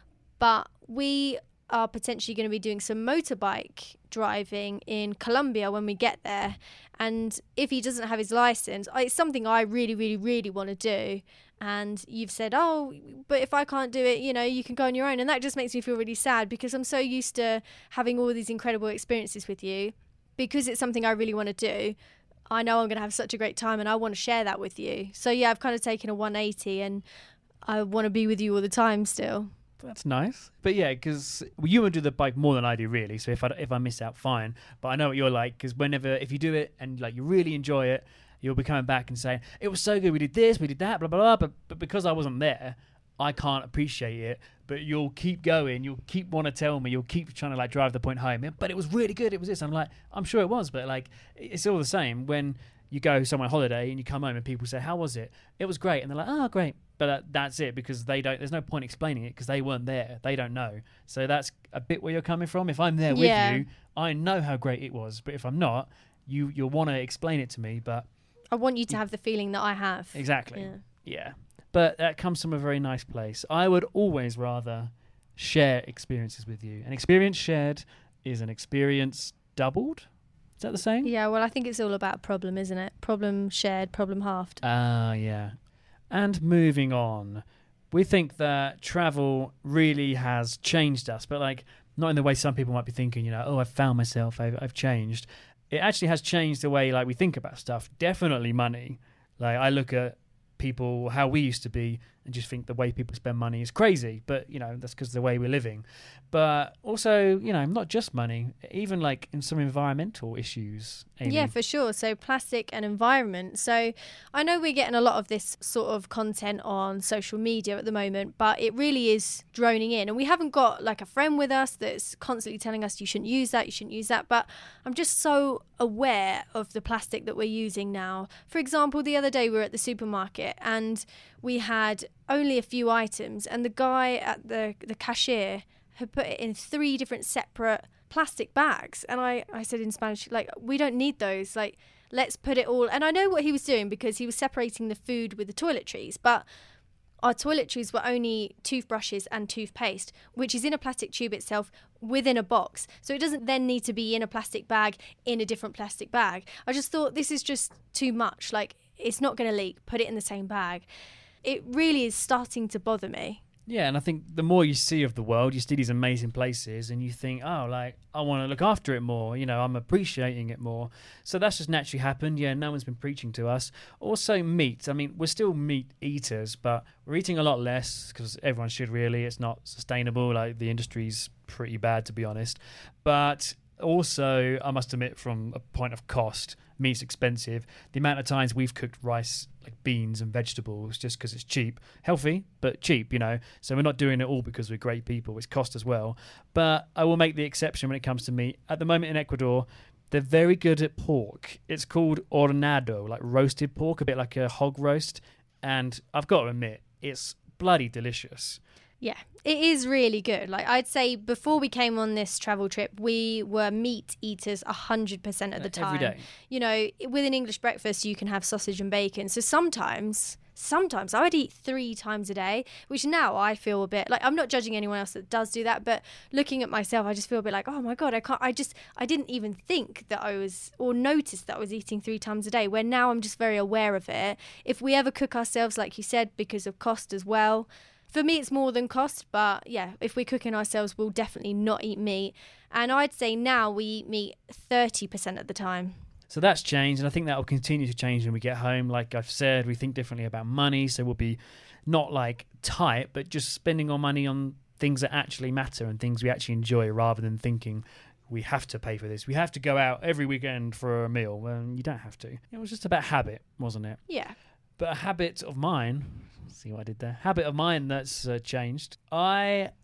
But we are potentially going to be doing some motorbike driving in Colombia when we get there. And if he doesn't have his license, it's something I really, really, really want to do. And you've said, oh, but if I can't do it, you know, you can go on your own. And that just makes me feel really sad because I'm so used to having all these incredible experiences with you. Because it's something I really want to do, I know I'm going to have such a great time and I want to share that with you. So, yeah, I've kind of taken a one eighty and I want to be with you all the time still. That's nice. But yeah, because you would do the bike more than I do, really. So if I, if I miss out, fine. But I know what you're like, because whenever, if you do it and like you really enjoy it, you'll be coming back and saying, it was so good, we did this, we did that, blah, blah, blah. But, but because I wasn't there, I can't appreciate it. But you'll keep going, you'll keep want to tell me, you'll keep trying to like drive the point home. Yeah, but it was really good, it was this. I'm like, I'm sure it was, but like, it's all the same. When you go somewhere on holiday and you come home and people say, how was it? It was great. And they're like, oh, great. But uh, that's it, because they don't, there's no point explaining it because they weren't there. They don't know. So that's a bit where you're coming from. If I'm there with Yeah. you, I know how great it was. But if I'm not, you, you'll want to explain it to me. But I want you to have the feeling that I have. exactly. Yeah. Yeah. But that comes from a very nice place. I would always rather share experiences with you. An experience shared is an experience doubled. Is that the same? Yeah, well, I think it's all about problem, isn't it? Problem shared, problem halved. Ah, yeah. And moving on, we think that travel really has changed us, but like not in the way some people might be thinking, you know, oh, I've found myself, I've, I've changed. It actually has changed the way like we think about stuff. Definitely money. Like I look at people, how we used to be, and just think the way people spend money is crazy. But, you know, that's because of the way we're living. But also, you know, not just money, even like in some environmental issues. Amy. Yeah, for sure. So plastic and environment. So I know we're getting a lot of this sort of content on social media at the moment, but it really is droning in. And we haven't got like a friend with us that's constantly telling us you shouldn't use that, you shouldn't use that. But I'm just so aware of the plastic that we're using now. For example, the other day we were at the supermarket and we had only a few items and the guy at the the cashier had put it in three different separate plastic bags. And I, I said in Spanish, like, we don't need those. Like, let's put it all. And I know what he was doing because he was separating the food with the toiletries. But our toiletries were only toothbrushes and toothpaste, which is in a plastic tube itself within a box. So it doesn't then need to be in a plastic bag in a different plastic bag. I just thought this is just too much. Like, it's not going to leak. Put it in the same bag. It really is starting to bother me. Yeah, and I think the more you see of the world, you see these amazing places and you think, oh, like, I want to look after it more. You know, I'm appreciating it more. So that's just naturally happened. Yeah, no one's been preaching to us. Also, meat. I mean, we're still meat eaters, but we're eating a lot less because everyone should really. It's not sustainable. Like, the industry's pretty bad, to be honest. But also, I must admit, from a point of cost, meat's expensive. The amount of times we've cooked rice, like beans and vegetables, just because it's cheap, healthy but cheap, you know. So we're not doing it all because we're great people. It's cost as well. But I will make the exception when it comes to meat. At the moment in Ecuador, they're very good at pork. It's called hornado, like roasted pork, a bit like a hog roast. And I've got to admit, it's bloody delicious. Yeah, it is really good. Like, I'd say before we came on this travel trip, we were meat eaters one hundred percent of the time. Every day. You know, with an English breakfast, you can have sausage and bacon. So sometimes, sometimes I would eat three times a day, which now I feel a bit like, I'm not judging anyone else that does do that, but looking at myself, I just feel a bit like, oh my God, I can't, I just, I didn't even think that I was, or notice that I was eating three times a day, where now I'm just very aware of it. If we ever cook ourselves, like you said, because of cost as well, for me, it's more than cost, but yeah, if we're cooking ourselves, we'll definitely not eat meat. And I'd say now we eat meat thirty percent of the time. So that's changed, and I think that will continue to change when we get home. Like I've said, we think differently about money, so we'll be not like tight, but just spending our money on things that actually matter and things we actually enjoy, rather than thinking we have to pay for this. We have to go out every weekend for a meal. Well, you don't have to. It was just about habit, wasn't it? Yeah. But a habit of mine, see what I did there? Habit of mine that's uh, changed. I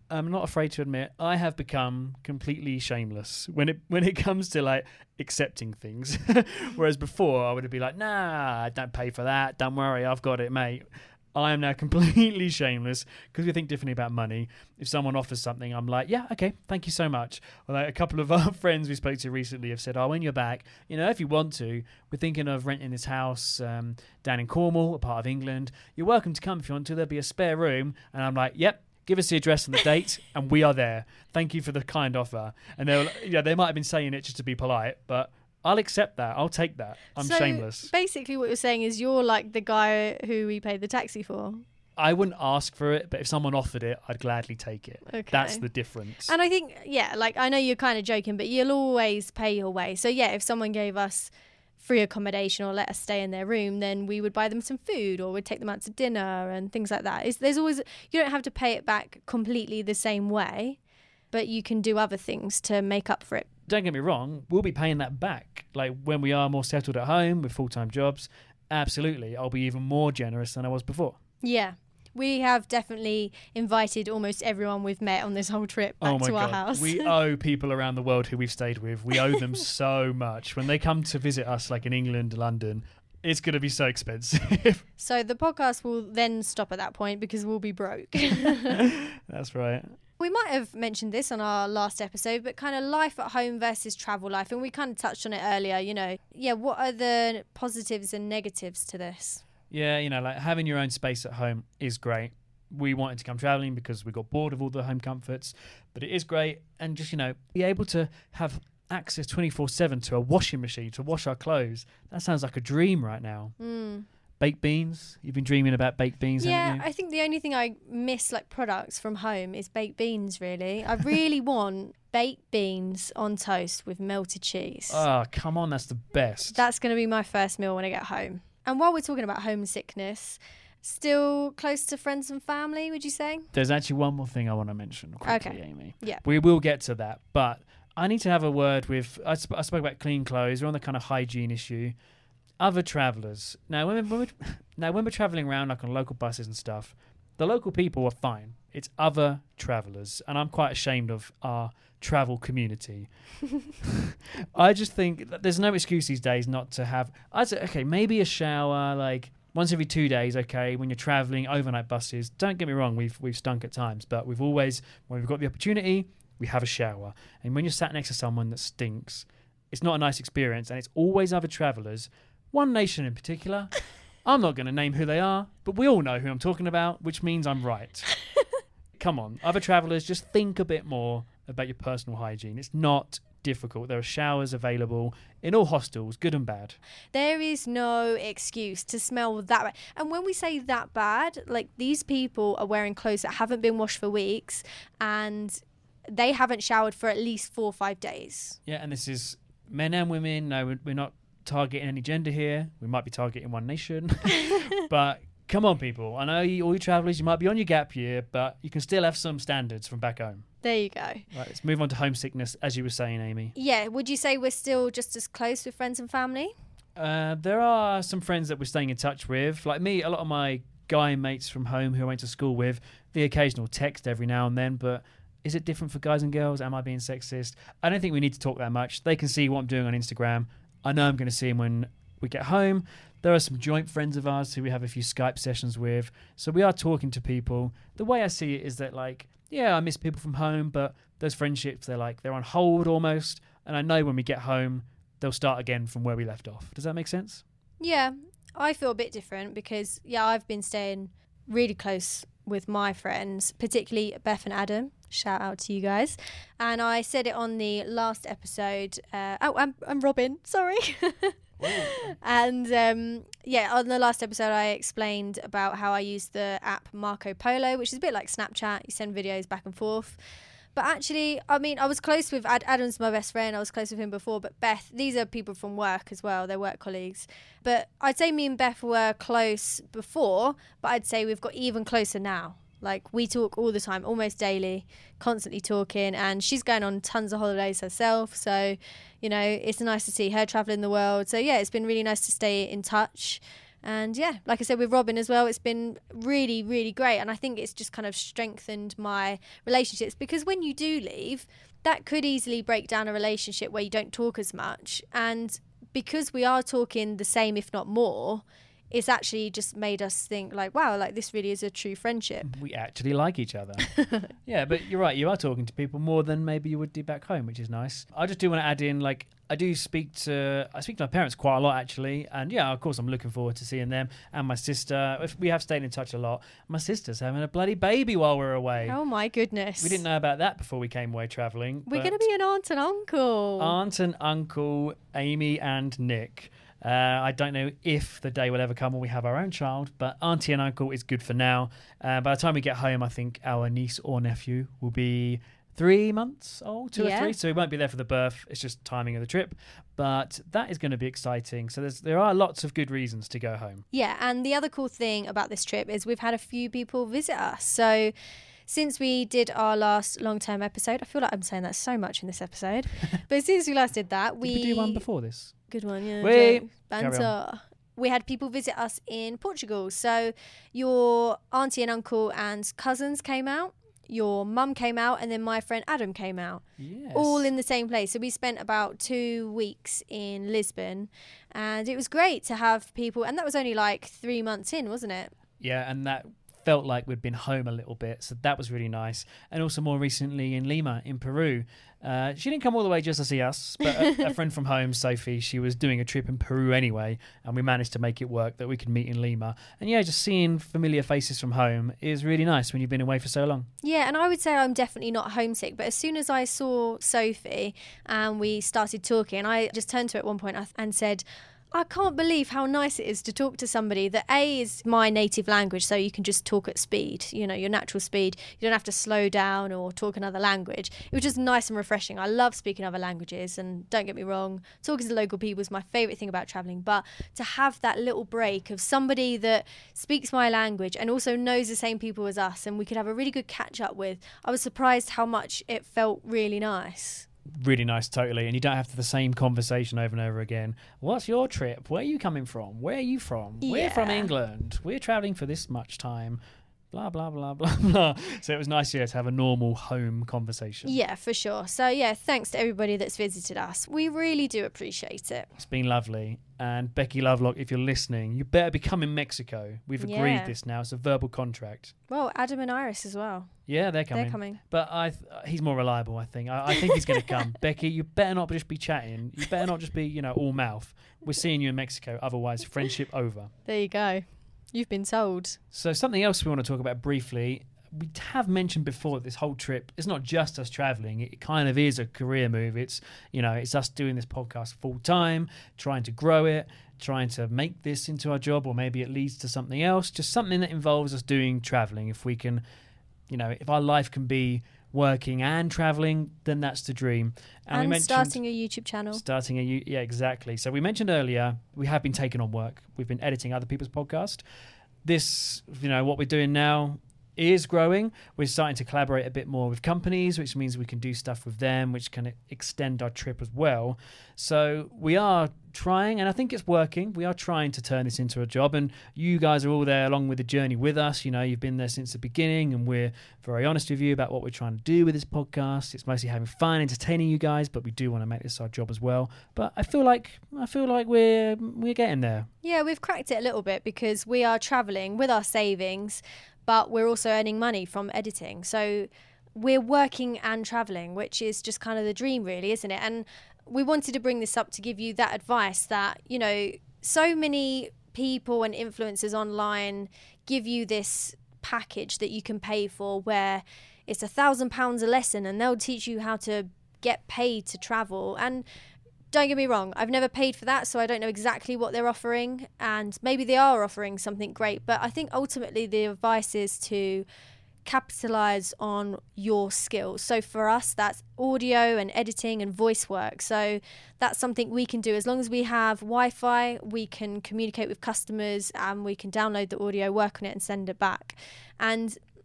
I'm not afraid to admit I have become completely shameless when it when it comes to like accepting things. Whereas before I would be like, nah, don't pay for that. Don't worry, I've got it, mate. I am now completely shameless because we think differently about money. If someone offers something, I'm like, yeah, okay, thank you so much. Or like a couple of our friends we spoke to recently have said, oh, when you're back, you know, if you want to, we're thinking of renting this house um, down in Cornwall, a part of England. You're welcome to come if you want to. There'll be a spare room. And I'm like, yep. Give us the address and the date, and we are there. Thank you for the kind offer. And they were, yeah, they might have been saying it just to be polite, but I'll accept that. I'll take that. I'm so shameless. Basically, what you're saying is you're like the guy who we paid the taxi for. I wouldn't ask for it, but if someone offered it, I'd gladly take it. Okay. That's the difference. And I think, yeah, like I know you're kind of joking, but you'll always pay your way. So yeah, if someone gave us free accommodation or let us stay in their room, then we would buy them some food or we'd take them out to dinner and things like that. It's, there's always, you don't have to pay it back completely the same way, but you can do other things to make up for it. Don't get me wrong, we'll be paying that back. Like when we are more settled at home with full-time jobs, absolutely, I'll be even more generous than I was before. Yeah. We have definitely invited almost everyone we've met on this whole trip back oh my to our God. house. We owe people around the world who we've stayed with. We owe them so much. When they come to visit us, like in England, London, it's going to be so expensive. So the podcast will then stop at that point because we'll be broke. That's right. We might have mentioned this on our last episode, but kind of life at home versus travel life. And we kind of touched on it earlier, you know. Yeah, what are the positives and negatives to this? Yeah, you know, like having your own space at home is great. We wanted to come traveling because we got bored of all the home comforts, but it is great. And just, you know, be able to have access twenty-four seven to a washing machine to wash our clothes. That sounds like a dream right now. Mm. Baked beans. You've been dreaming about baked beans, yeah, haven't you? I think the only thing I miss, like products from home, is baked beans, really. I really want baked beans on toast with melted cheese. Oh, come on. That's the best. That's going to be my first meal when I get home. And while we're talking about homesickness, still close to friends and family, would you say? There's actually one more thing I want to mention quickly, okay. Amy. Yeah. We will get to that, but I need to have a word with... I, sp- I spoke about clean clothes. We're on the kind of hygiene issue. Other travellers. Now, when, when, we're, now, when we're travelling around, like on local buses and stuff, the local people are fine. It's other travellers, and I'm quite ashamed of our travel community. I just think that there's no excuse these days not to have... I'd say, okay, maybe a shower, like once every two days, okay, when you're travelling, overnight buses. Don't get me wrong, we've we've stunk at times, but we've always, when we've got the opportunity, we have a shower. And when you're sat next to someone that stinks, it's not a nice experience, and it's always other travellers. One nation in particular. I'm not going to name who they are, but we all know who I'm talking about, which means I'm right. Come on, other travellers, just think a bit more about your personal hygiene. It's not difficult. There are showers available in all hostels, good and bad. There is no excuse to smell that bad. And when we say that bad, like these people are wearing clothes that haven't been washed for weeks and they haven't showered for at least four or five days. Yeah, and this is men and women. No, we're not targeting any gender here. We might be targeting one nation. But come on, people. I know you, all you travellers, you might be on your gap year, but you can still have some standards from back home. There you go. Right, let's move on to homesickness, as you were saying, Amy. Yeah, would you say we're still just as close with friends and family? Uh, there are some friends that we're staying in touch with. Like me, a lot of my guy mates from home who I went to school with, the occasional text every now and then, but is it different for guys and girls? Am I being sexist? I don't think we need to talk that much. They can see what I'm doing on Instagram. I know I'm going to see them when we get home. There are some joint friends of ours who we have a few Skype sessions with. So we are talking to people. The way I see it is that, like, yeah, I miss people from home, but those friendships, they're like, they're on hold almost. And I know when we get home, they'll start again from where we left off. Does that make sense? Yeah, I feel a bit different because, yeah, I've been staying really close with my friends, particularly Beth and Adam. Shout out to you guys. And I said it on the last episode. Uh, oh, I'm, I'm Robin. Sorry. And um, yeah, on the last episode, I explained about how I use the app Marco Polo, which is a bit like Snapchat. You send videos back and forth. But actually, I mean, I was close with Ad- Adam's my best friend. I was close with him before. But Beth, these are people from work as well. They're work colleagues. But I'd say me and Beth were close before, but I'd say we've got even closer now. Like, we talk all the time, almost daily, constantly talking, and she's going on tons of holidays herself. So, you know, it's nice to see her traveling the world. So, yeah, it's been really nice to stay in touch. And yeah, like I said, with Robin as well, it's been really, really great. And I think it's just kind of strengthened my relationships, because when you do leave, that could easily break down a relationship where you don't talk as much. And because we are talking the same, if not more, it's actually just made us think like, wow, like this really is a true friendship. We actually like each other. Yeah, but you're right. You are talking to people more than maybe you would do back home, which is nice. I just do want to add in, like, I do speak to I speak to my parents quite a lot, actually, and yeah, of course, I'm looking forward to seeing them and my sister. If we have stayed in touch a lot. My sister's having a bloody baby while we're away. Oh my goodness! We didn't know about that before we came away travelling. We're going to be an aunt and uncle. Aunt and uncle, Amy and Nick. Uh, I don't know if the day will ever come when we have our own child, but auntie and uncle is good for now. Uh, by the time we get home, I think our niece or nephew will be three months old, two yeah. or three, so we won't be there for the birth. It's just timing of the trip, but that is going to be exciting. So there's there are lots of good reasons to go home. Yeah, and the other cool thing about this trip is we've had a few people visit us. So since we did our last long-term episode, I feel like I'm saying that so much in this episode, but since we last did that, we... Did we do one before this? Good one, yeah. Wait. Banter. We had people visit us in Portugal. So your auntie and uncle and cousins came out, your mum came out, and then my friend Adam came out. Yes. All in the same place. So we spent about two weeks in Lisbon, and it was great to have people, and that was only like three months in, wasn't it? Yeah, and that felt like we'd been home a little bit, so that was really nice. And also more recently in Lima, in Peru. Uh, she didn't come all the way just to see us, but a, a friend from home, Sophie, she was doing a trip in Peru anyway, and we managed to make it work that we could meet in Lima. And yeah, just seeing familiar faces from home is really nice when you've been away for so long. Yeah, and I would say I'm definitely not homesick, but as soon as I saw Sophie and we started talking, I just turned to her at one point and said, I can't believe how nice it is to talk to somebody that A is my native language, so you can just talk at speed, you know, your natural speed. You don't have to slow down or talk another language. It was just nice and refreshing. I love speaking other languages, and don't get me wrong, talking to local people is my favourite thing about travelling, but to have that little break of somebody that speaks my language and also knows the same people as us, and we could have a really good catch up with, I was surprised how much it felt really nice. Really nice, totally. And you don't have to have the same conversation over and over again. What's your trip? Where are you coming from? Where are you from? Yeah. We're from England. We're travelling for this much time. Blah, blah, blah, blah, blah. So it was nice, yeah, to have a normal home conversation. Yeah, for sure. So, yeah, thanks to everybody that's visited us. We really do appreciate it. It's been lovely. And Becky Lovelock, if you're listening, you better be coming Mexico. We've agreed Yeah. this now. It's a verbal contract. Well, Adam and Iris as well. Yeah, they're coming. They're coming. But I, th- he's more reliable, I think. I, I think he's going to come. Becky, you better not just be chatting. You better not just be, you know, all mouth. We're seeing you in Mexico. Otherwise, friendship over. There you go. You've been sold. So something else we want to talk about briefly. We have mentioned before that this whole trip is not just us traveling. It kind of is a career move. It's, you know, it's us doing this podcast full time, trying to grow it, trying to make this into our job, or maybe it leads to something else, just something that involves us doing traveling. If we can, you know, if our life can be working and traveling, then that's the dream. And, we mentioned starting a YouTube channel. Starting a U- yeah, exactly. So we mentioned earlier, we have been taking on work. We've been editing other people's podcasts. This, you know, what we're doing now is growing. We're starting to collaborate a bit more with companies, which means we can do stuff with them, which can extend our trip as well. So we are trying, and I think it's working. We are trying to turn this into a job, and you guys are all there along with the journey with us. You know, you've been there since the beginning, and we're very honest with you about what we're trying to do with this podcast. It's mostly having fun, entertaining you guys, but we do want to make this our job as well. But I feel like I feel like we're we're getting there. Yeah, we've cracked it a little bit because we are travelling with our savings, but we're also earning money from editing. So we're working and travelling, which is just kind of the dream, really, isn't it? And we wanted to bring this up to give you that advice that, you know, so many people and influencers online give you this package that you can pay for where it's a thousand pounds a lesson and they'll teach you how to get paid to travel. And don't get me wrong, I've never paid for that, so I don't know exactly what they're offering, and maybe they are offering something great, but I think ultimately the advice is to capitalize on your skills. So for us, that's audio and editing and voice work. So that's something we can do. As long as we have Wi-Fi, we can communicate with customers and we can download the audio, work on it and send it back. And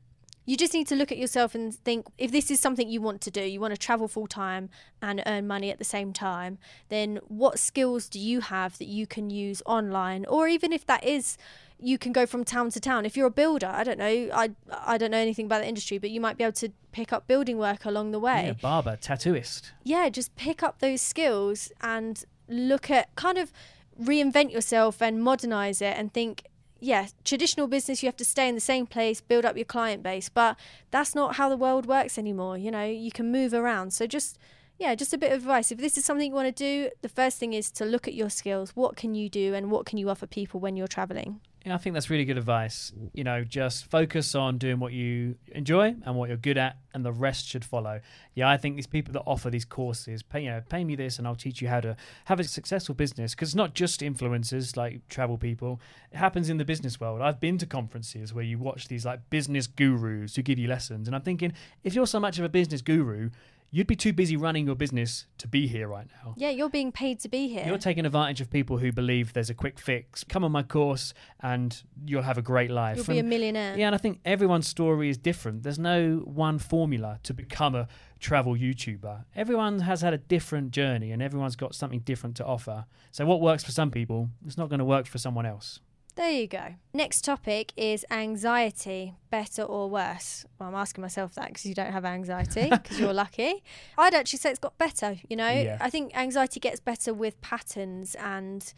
You just need to look at yourself and think, if this is something you want to do, you want to travel full time and earn money at the same time, then what skills do you have that you can use online? Or even if that is, you can go from town to town. If you're a builder, I don't know, I I don't know anything about the industry, but you might be able to pick up building work along the way. Yeah, barber, tattooist. Yeah, just pick up those skills and look at, kind of reinvent yourself and modernize it and think, yeah, traditional business, you have to stay in the same place, build up your client base, but that's not how the world works anymore. You know, you can move around. So just, yeah, just a bit of advice. If this is something you want to do, the first thing is to look at your skills. What can you do and what can you offer people when you're traveling? Yeah, I think that's really good advice. You know, just focus on doing what you enjoy and what you're good at, and the rest should follow. Yeah, I think these people that offer these courses, pay, you know, pay me this and I'll teach you how to have a successful business, because it's not just influencers like travel people. It happens in the business world. I've been to conferences where you watch these like business gurus who give you lessons, and I'm thinking, if you're so much of a business guru, you'd be too busy running your business to be here right now. Yeah, you're being paid to be here. You're taking advantage of people who believe there's a quick fix. Come on my course and you'll have a great life. You'll be and, a millionaire. Yeah, and I think everyone's story is different. There's no one formula to become a travel YouTuber. Everyone has had a different journey and everyone's got something different to offer. So what works for some people, it's not going to work for someone else. There you go. Next topic is anxiety, better or worse? Well, I'm asking myself that because you don't have anxiety, because you're lucky. I'd actually say it's got better, you know. Yeah. I think anxiety gets better with patterns and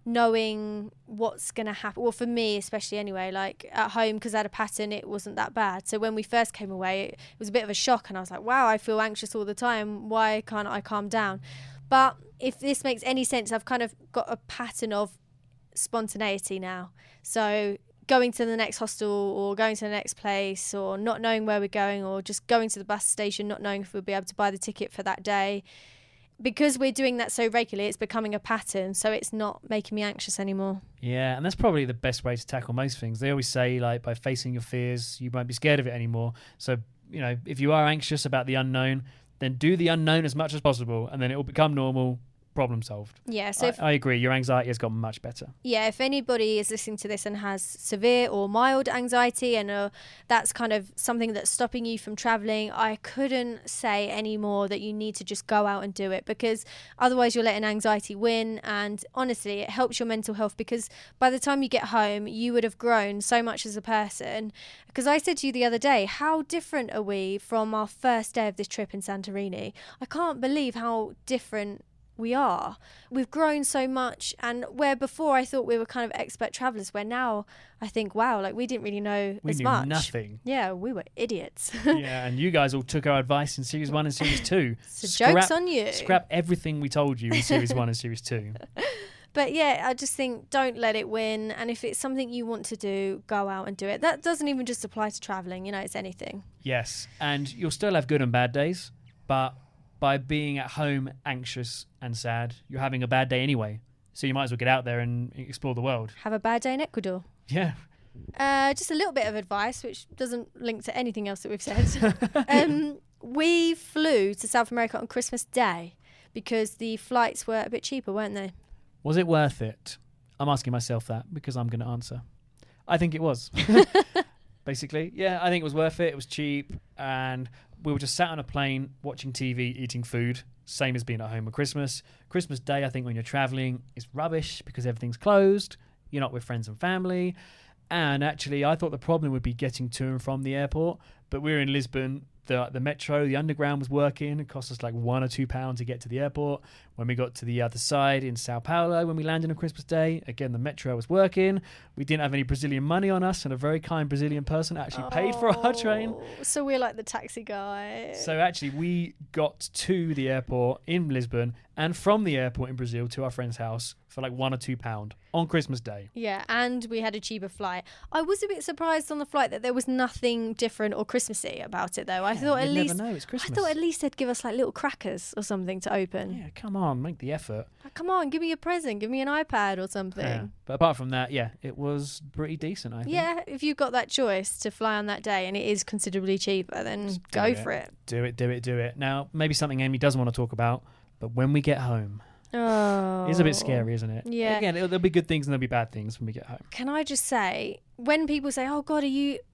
knowing what's going to happen. Well, for me especially anyway, like at home, because I had a pattern, it wasn't that bad. So when we first came away, it was a bit of a shock and I was like, wow, I feel anxious all the time. Why can't I calm down? But if this makes any sense, I've kind of got a pattern of spontaneity now. So going to the next hostel or going to the next place or not knowing where we're going or just going to the bus station, not knowing if we'll be able to buy the ticket for that day. Because we're doing that so regularly, it's becoming a pattern. So it's not making me anxious anymore. Yeah, and that's probably the best way to tackle most things. They always say, like, by facing your fears, you won't be scared of it anymore. So, you know, if you are anxious about the unknown, then do the unknown as much as possible and then it will become normal. Problem solved. Yeah, so I, if, I agree. Your anxiety has got much better. yeah, if anybody is listening to this and has severe or mild anxiety and uh, that's kind of something that's stopping you from traveling, I couldn't say any more that you need to just go out and do it, because otherwise you're letting anxiety win. And honestly, it helps your mental health, because by the time you get home, you would have grown so much as a person. Because I said to you the other day, how different are we from our first day of this trip in Santorini? I can't believe how different we are. We've grown so much, and where before I thought we were kind of expert travelers, where now I think, wow, like we didn't really know we as knew much. Nothing. Yeah, we were idiots. Yeah, and you guys all took our advice in series one and series two. So scrap, joke's on you. Scrap everything we told you in series one and series two. But yeah, I just think don't let it win, and if it's something you want to do, go out and do it. That doesn't even just apply to traveling, you know, it's anything. Yes, and you'll still have good and bad days, but by being at home anxious and sad, you're having a bad day anyway. So you might as well get out there and explore the world. Have a bad day in Ecuador. Yeah. Uh, just a little bit of advice, which doesn't link to anything else that we've said. um, we flew to South America on Christmas Day because the flights were a bit cheaper, weren't they? Was it worth it? I'm asking myself that because I'm going to answer. I think it was. Basically, yeah, I think it was worth it. It was cheap, and we were just sat on a plane watching T V, eating food, same as being at home at Christmas. Christmas Day, I think, when you're traveling, is rubbish because everything's closed. You're not with friends and family. And actually, I thought the problem would be getting to and from the airport, but we were in Lisbon. The, the metro, the underground was working. It cost us like one or two pounds to get to the airport. When we got to the other side in Sao Paulo, when we landed on Christmas Day, again, the metro was working. We didn't have any Brazilian money on us, and a very kind Brazilian person actually oh, paid for our train. So we're like the taxi guy. So actually, we got to the airport in Lisbon and from the airport in Brazil to our friend's house for like one or two pound on Christmas Day. Yeah, and we had a cheaper flight. I was a bit surprised on the flight that there was nothing different or Christmassy about it, though. I Yeah, thought at you'd least never know, it's Christmas. I thought at least they'd give us like little crackers or something to open. Yeah, come on, make the effort. Like, come on, give me a present, give me an iPad or something. Yeah. But apart from that, yeah, it was pretty decent, I think. Yeah, if you've got that choice to fly on that day and it is considerably cheaper, then Just go do for it. Do it, do it, do it. Now, maybe something Amy doesn't want to talk about, but when we get home, oh, it's a bit scary, isn't it? Yeah. Again, it'll, there'll be good things and there'll be bad things when we get home. Can I just say, when people say, oh God, are you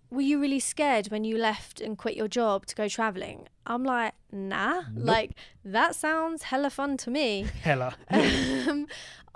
were you really scared when you left and quit your job to go traveling? I'm like, nah. Nope. Like, that sounds hella fun to me. Hella. um,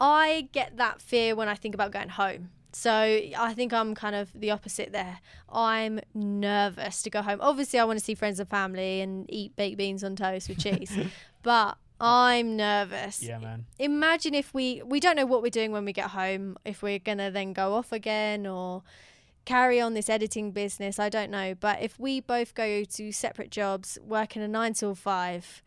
I get that fear when I think about going home. So I think I'm kind of the opposite there. I'm nervous to go home. Obviously, I want to see friends and family and eat baked beans on toast with cheese. But I'm nervous. Yeah, man. Imagine if we... We don't know what we're doing when we get home. If we're going to then go off again or carry on this editing business. I don't know. But if we both go to separate jobs, working a nine till five...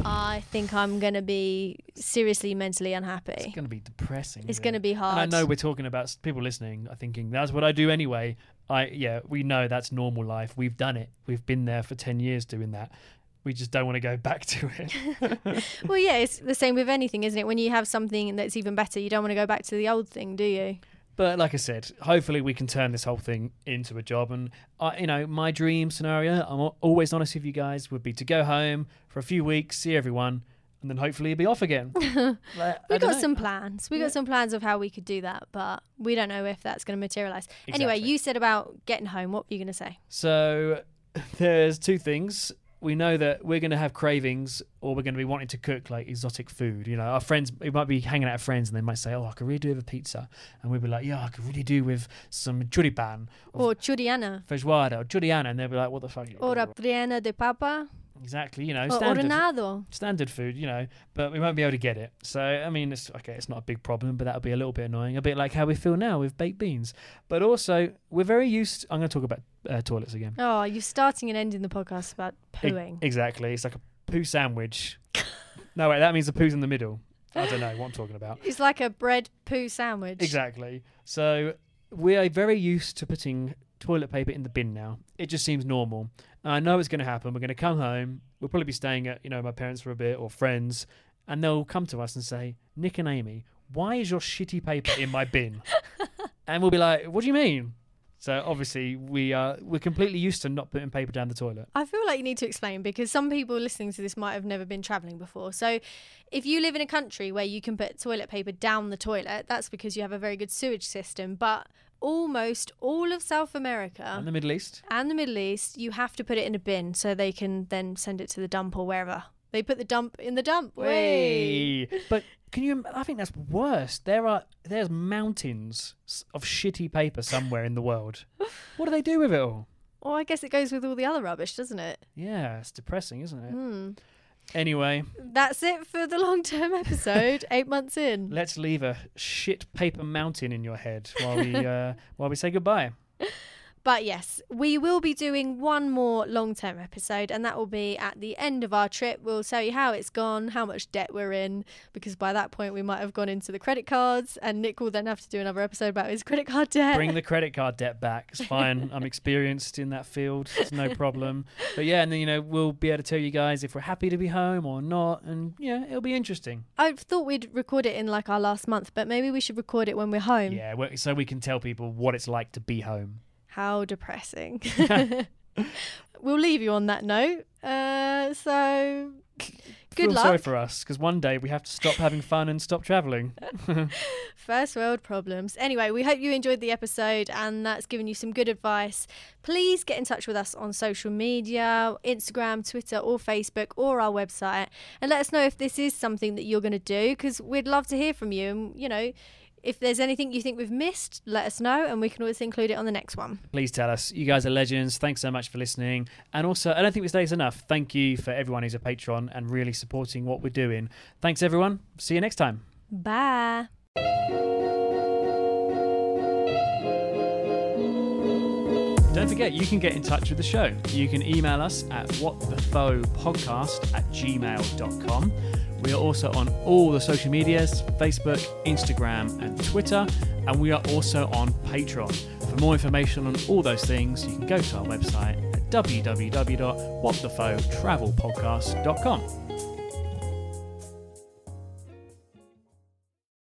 I think I'm going to be seriously mentally unhappy. It's going to be depressing. It's going to be hard. And I know we're talking about people listening are thinking, that's what I do anyway. I Yeah, we know that's normal life. We've done it. We've been there for ten years doing that. We just don't want to go back to it. Well, yeah, it's the same with anything, isn't it? When you have something that's even better, you don't want to go back to the old thing, do you? But like I said, hopefully we can turn this whole thing into a job. And, uh, you know, my dream scenario, I'm always honest with you guys, would be to go home for a few weeks, see everyone, and then hopefully be off again. like, we got know. some plans. We Yeah. got some plans of how we could do that, but we don't know if that's going to materialise. Exactly. Anyway, you said about getting home. What were you going to say? So there's two things. We know that we're going to have cravings or we're going to be wanting to cook like exotic food. You know, our friends, we might be hanging out with friends and they might say, oh, I could really do with a pizza. And we'll be like, yeah, I could really do with some choripan Or choriana. feijoada or choriana. And they'll be like, what the fuck? Or a priena de papa. Exactly, you know, Or standard, hornado. standard food, you know, but we won't be able to get it. So, I mean, it's okay, it's not a big problem, but that'll be a little bit annoying, a bit like how we feel now with baked beans. But also, we're very used, I'm going to talk about uh, toilets again. Oh, you're starting and ending the podcast about pooing. E- exactly, it's like a poo sandwich. No, wait, that means the poo's in the middle. I don't know what I'm talking about. It's like a bread poo sandwich. Exactly. So, we are very used to putting toilet paper in the bin now. It just seems normal. I know it's going to happen. We're going to come home. We'll probably be staying at, you know, my parents for a bit or friends, and they'll come to us and say, Nick and Amy, why is your shitty paper in my bin? And we'll be like, what do you mean? So obviously we are we're completely used to not putting paper down the toilet. I feel like you need to explain because some people listening to this might have never been travelling before. So if you live in a country where you can put toilet paper down the toilet, that's because you have a very good sewage system. But almost all of South America And the Middle East. and the Middle East, you have to put it in a bin so they can then send it to the dump or wherever. They put the dump in the dump. Way. Way. But can you? I think that's worse. There are there's mountains of shitty paper somewhere in the world. What do they do with it all? Well, I guess it goes with all the other rubbish, doesn't it? Yeah, it's depressing, isn't it? Hmm. Anyway, That's it for the long-term episode. Eight months in. let's leave a shit paper mountain in your head while we uh, while we say goodbye. But yes, we will be doing one more long-term episode, and that will be at the end of our trip. We'll tell you how it's gone, how much debt we're in, because by that point we might have gone into the credit cards, and Nick will then have to do another episode about his credit card debt. Bring the credit card debt back. It's fine. I'm experienced in that field. It's no problem. But yeah, and then, you know, we'll be able to tell you guys if we're happy to be home or not. And yeah, it'll be interesting. I thought we'd record it in like our last month, but maybe we should record it when we're home. Yeah, well, so we can tell people what it's like to be home. How depressing. We'll leave you on that note. Uh, so, good Feel luck. sorry for us, because one day we have to stop having fun and stop travelling. First world problems. Anyway, we hope you enjoyed the episode and that's given you some good advice. Please get in touch with us on social media, Instagram, Twitter or Facebook or our website, and let us know if this is something that you're going to do, because we'd love to hear from you. And, you know, if there's anything you think we've missed, let us know and we can always include it on the next one. Please tell us. You guys are legends. Thanks so much for listening. And also, I don't think we say this enough. Thank you for everyone who's a patron and really supporting what we're doing. Thanks, everyone. See you next time. Bye. Don't forget, you can get in touch with the show. You can email us at whatthefopodcast at gmail dot com. We are also on all the social medias, Facebook, Instagram and Twitter. And we are also on Patreon. For more information on all those things, you can go to our website at w w w dot what the fo travel podcast dot com.